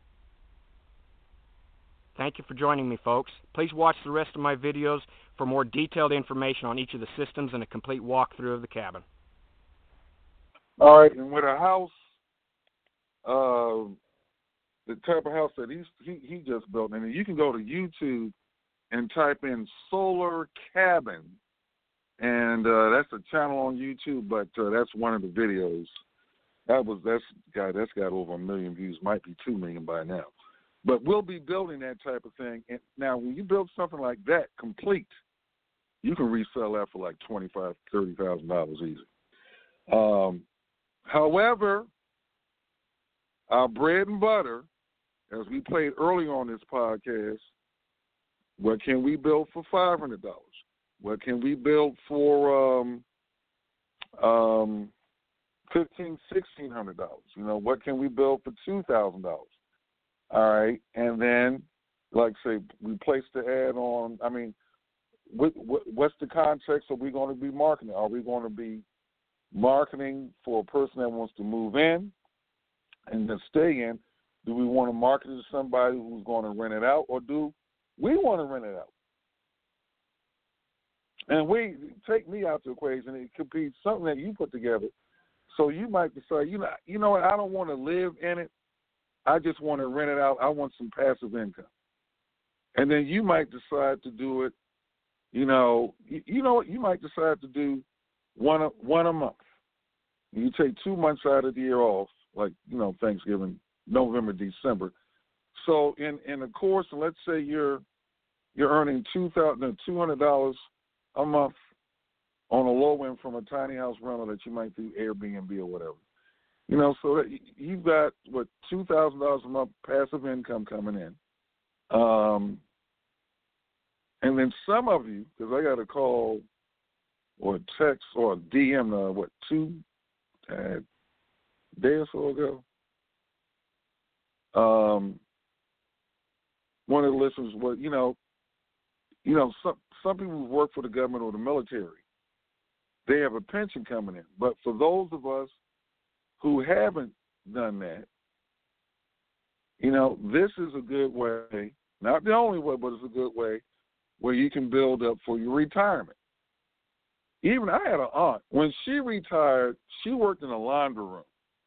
Thank you for joining me, folks. Please watch the rest of my videos for more detailed information on each of the systems and a complete walkthrough of the cabin. All right, and with a house, uh, the type of house that he's, he he just built, and you can go to YouTube and type in solar cabin, and uh, that's a channel on YouTube, but uh, that's one of the videos. That was that's got that's got over a million views, might be two million by now. But we'll be building that type of thing. And now, when you build something like that complete, you can resell that for like twenty-five, thirty thousand dollars easy. Um, however, our bread and butter, as we played early on this podcast, what can we build for five hundred dollars? What can we build for um, um, fifteen, sixteen hundred dollars? You know, what can we build for two thousand dollars? All right, and then, like say, we place the ad on. I mean, what, what, what's the context are we going to be marketing? Are we going to be marketing for a person that wants to move in and then stay in? Do we want to market it to somebody who's going to rent it out, or do we want to rent it out? And we take me out the equation. It could be something that you put together. So you might decide, you know, you know what? I don't want to live in it. I just want to rent it out. I want some passive income. And then you might decide to do it, you know, you, you know what? You might decide to do one a, one a month. You take two months out of the year off, like, you know, Thanksgiving, November, December. So in, in the course, let's say you're you're earning two thousand two hundred dollars a month on a low end from a tiny house rental that you might do Airbnb or whatever. You know, so that you've got, what, two thousand dollars a month passive income coming in. Um, and then some of you, because I got a call or a text or a D M, uh, what, two uh, days or so ago? Um, one of the listeners was, you know, you know, some, some people who work for the government or the military, they have a pension coming in. But for those of us who haven't done that, you know, this is a good way, not the only way, but it's a good way where you can build up for your retirement. Even I had an aunt, when she retired, she worked in a laundry room.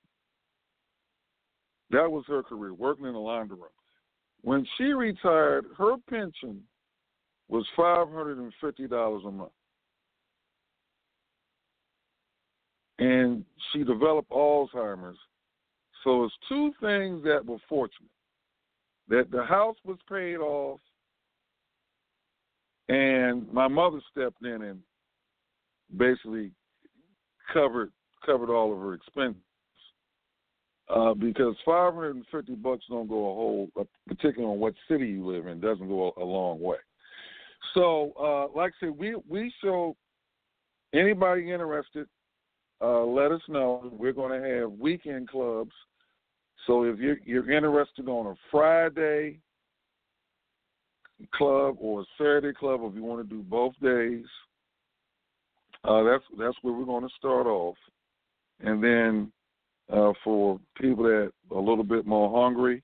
That was her career, working in a laundry room. When she retired, her pension was five hundred fifty dollars a month. And she developed Alzheimer's. So it's two things that were fortunate. That the house was paid off, and my mother stepped in and basically covered covered all of her expenses. Uh, because five hundred fifty bucks don't go a whole, particularly on what city you live in, doesn't go a, a long way. So, uh, like I said, we we show anybody interested, uh, let us know. We're going to have weekend clubs. So if you're, you're interested on a Friday club or a Saturday club, if you want to do both days, uh, that's that's where we're going to start off. And then uh, for people that are a little bit more hungry,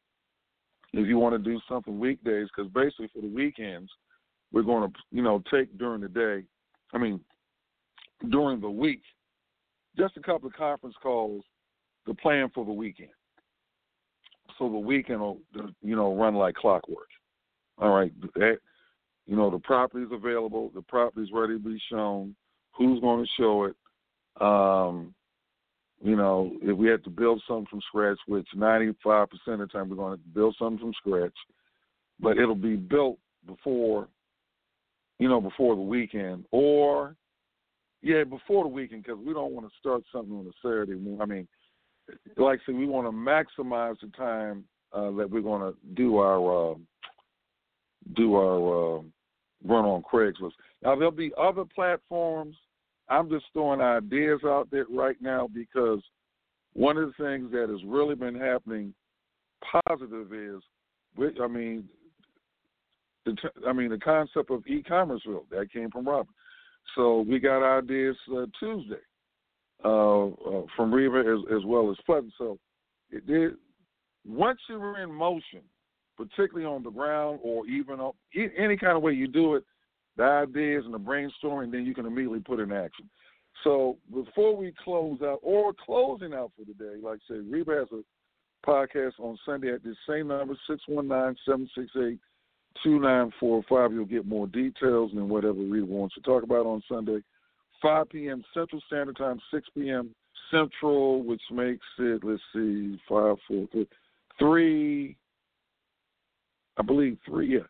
if you want to do something weekdays, because basically for the weekends, we're going to, you know, take during the day, I mean, during the week, just a couple of conference calls to plan for the weekend. So the weekend will, you know, run like clockwork. All right, that, you know, the property's available, the property's ready to be shown, who's going to show it. Um, you know, if we had to build something from scratch, which ninety-five percent of the time we're going to build something from scratch, but it'll be built before, you know, before the weekend, or, yeah, before the weekend, because we don't want to start something on a Saturday. I mean, like I said, we want to maximize the time uh, that we're going to do our uh, do our uh, run on Craigslist. Now, there'll be other platforms. I'm just throwing ideas out there right now because one of the things that has really been happening positive is, I mean, the, I mean, the concept of e-commerceville, that came from Robin. So we got ideas uh, Tuesday uh, uh, from Reba as, as well as Pleasant. So it did, once you're in motion, particularly on the ground or even on, any kind of way you do it, the ideas and the brainstorming, then you can immediately put in action. So before we close out, or closing out for the day, like I said, Reba has a podcast on Sunday at this same number, six one nine, seven six eight, two nine four five. You'll get more details than whatever Reba wants to talk about on Sunday. five p.m. Central Standard Time, six p.m. Central, which makes it, let's see, five, four, three, three I believe three, yeah,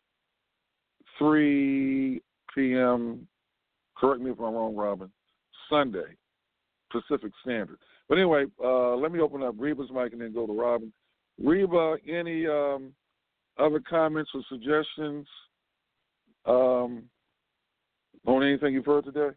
three p.m., correct me if I'm wrong, Robin, Sunday, Pacific Standard. But anyway, uh, let me open up Reba's mic and then go to Robin. Reba, any um, other comments or suggestions um, on anything you've heard today?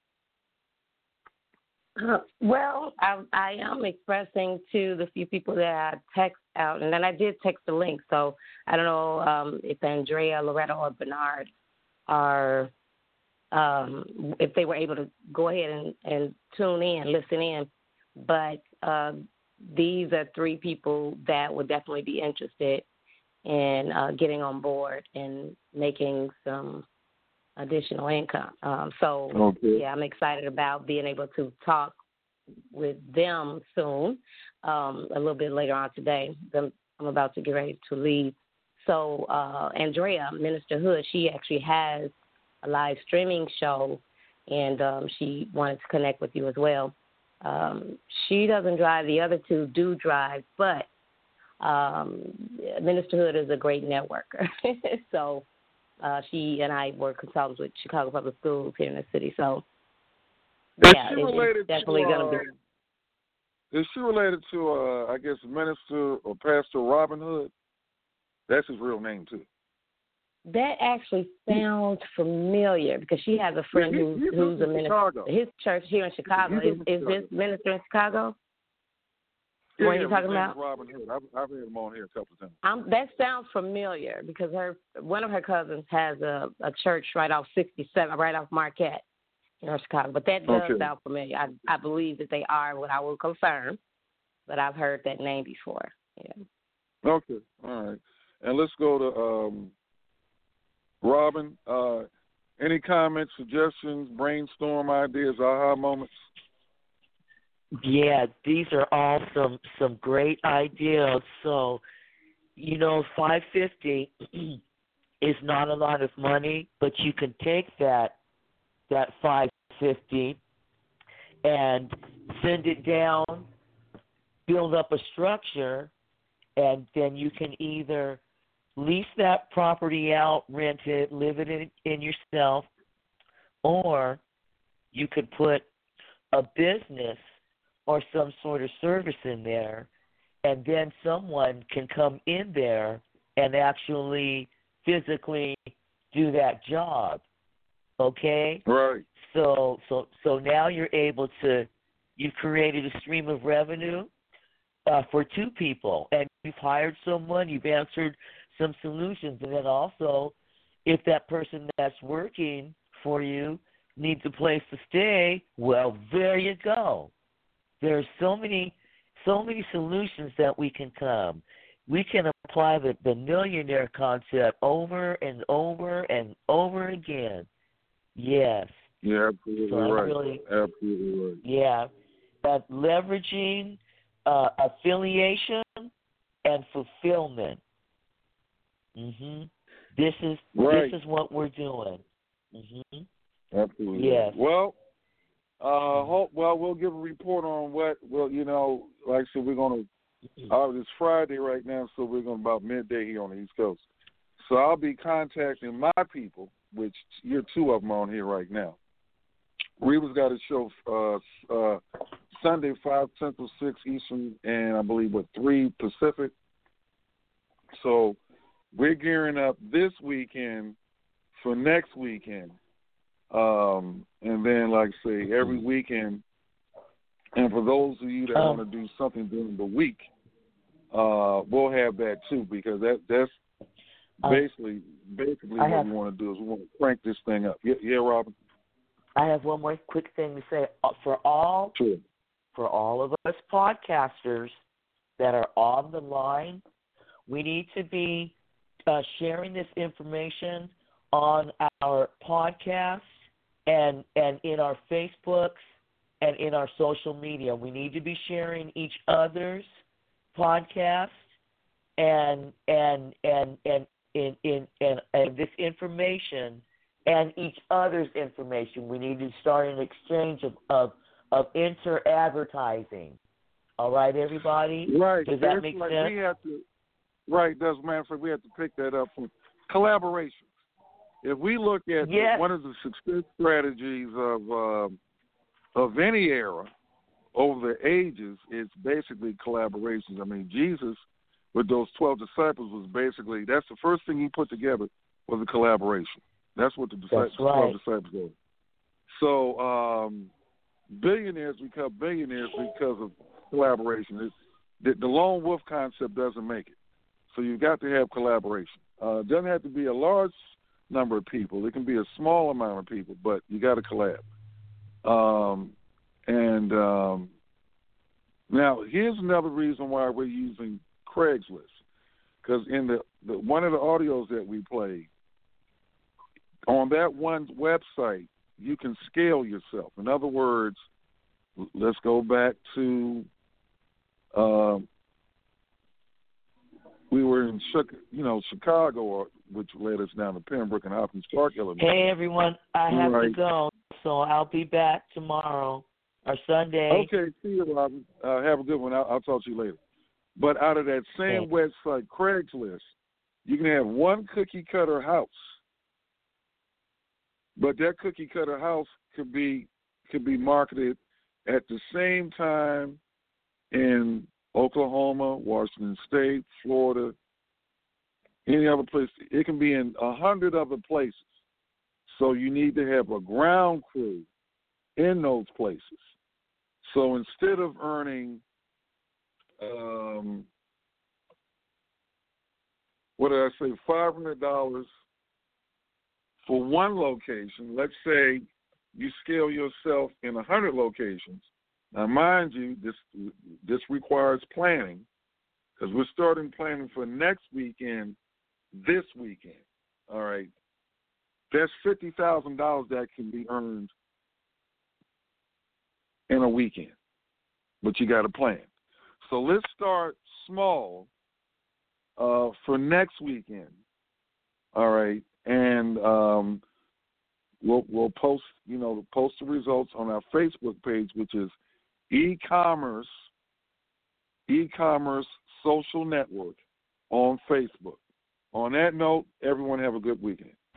Uh, well, I, I am expressing to the few people that I text out, and then I did text the link, so I don't know um, if Andrea, Loretta, or Bernard are, um, if they were able to go ahead and, and tune in, listen in, but uh, these are three people that would definitely be interested in uh, getting on board and making some additional income. Um, so, okay. yeah, I'm excited about being able to talk with them soon, um, a little bit later on today. I'm, I'm about to get ready to leave. So, uh, Andrea, Minister Hood, she actually has a live streaming show, and um, she wanted to connect with you as well. Um, she doesn't drive. The other two do drive, but um, Minister Hood is a great networker. so, Uh, she and I were consultants with Chicago Public Schools here in the city, so is yeah, she it, related it's definitely to, uh, going to be. Is she related to, uh, I guess, Minister or Pastor Robin Hood? That's his real name too. That actually sounds familiar because she has a friend yeah, he, who's, he's who's a in minister. Chicago. His church here in Chicago He's is, in is Chicago. this minister in Chicago? Yeah, what yeah, are you talking about? Robin Hood. I've, I've heard him on here a couple of times. Um, that sounds familiar because her one of her cousins has a, a church right off sixty-seven, right off Marquette in Chicago. But that does okay. sound familiar. I, I believe that they are what I will confirm, but I've heard that name before. Yeah. Okay, all right. And let's go to um, Robin. Uh, any comments, suggestions, brainstorm ideas, aha moments? Yeah, these are all some some great ideas. So, you know, five fifty is not a lot of money, but you can take that that five fifty and send it down, build up a structure, and then you can either lease that property out, rent it, live it in, in yourself, or you could put a business or some sort of service in there, and then someone can come in there and actually physically do that job. Okay? Right. So so so now you're able to you've created a stream of revenue uh, for two people, and you've hired someone, you've answered some solutions, and then also if that person that's working for you needs a place to stay, well, there you go. There's so many so many solutions that we can come. We can apply the, the millionaire concept over and over and over again. Yes. Yeah, absolutely so right. Really, absolutely right. Yeah. But leveraging uh, affiliation and fulfillment. Mhm. This is right. this is what we're doing. Mhm. Absolutely. Yes. Well, uh, hope, well, we'll give a report on what. Well, you know, like I said, we're gonna. Uh, it's Friday right now, so we're going about midday here on the East Coast. So I'll be contacting my people, which you're two of them on here right now. Reba's got a show uh, uh, Sunday, five Central, six Eastern, and I believe, what, three Pacific. So we're gearing up this weekend for next weekend. Um, and then, like I say, every weekend. And for those of you that um, want to do something during the week, uh, we'll have that too, because that that's basically basically what have, we want to do is we want to crank this thing up. Yeah, yeah, Robin. I have one more quick thing to say for all sure. for all of us podcasters that are on the line. We need to be uh, sharing this information on our podcasts and and in our Facebooks and in our social media. We need to be sharing each other's podcasts and and and and in in and, and this information and each other's information. We need to start an exchange of of, of inter advertising. All right, everybody? Right. Does that make like sense? We have to, right, does matter of fact, we have to pick that up from collaborations. If we look at yes. one of the success strategies of uh, of any era over the ages, it's basically collaborations. I mean, Jesus with those twelve disciples was basically, that's the first thing he put together was a collaboration. That's what the disciples, right. twelve disciples were. So um, billionaires become billionaires because of collaboration. It's, the, the lone wolf concept doesn't make it. So you've got to have collaboration. Uh, it doesn't have to be a large number of people. It can be a small amount of people, but you got to collab. Um, and um, now here's another reason why we're using Craigslist, because in the, the one of the audios that we played, on that one website, you can scale yourself. In other words, let's go back to uh, we were in you know Chicago, which led us down to Pembroke and Hopkins Park, Illinois. Hey everyone, I have right. to go, so I'll be back tomorrow or Sunday. Okay, see you, Robin. Uh, have a good one. I'll, I'll talk to you later. But out of that same okay. website, Craigslist, you can have one cookie cutter house. But that cookie cutter house could be could be marketed at the same time in Oklahoma, Washington State, Florida, any other place. It can be in a hundred other places. So you need to have a ground crew in those places. So instead of earning, um, what did I say, five hundred dollars for one location, let's say you scale yourself in a hundred locations. Now, mind you, this this requires planning, because we're starting planning for next weekend, this weekend. All right, that's fifty thousand dollars that can be earned in a weekend, but you got to plan. So let's start small uh, for next weekend. All right. And um, we'll we'll post you know post the results on our Facebook page, which is e-commerce e-commerce social network on Facebook. On that note, everyone have a good weekend.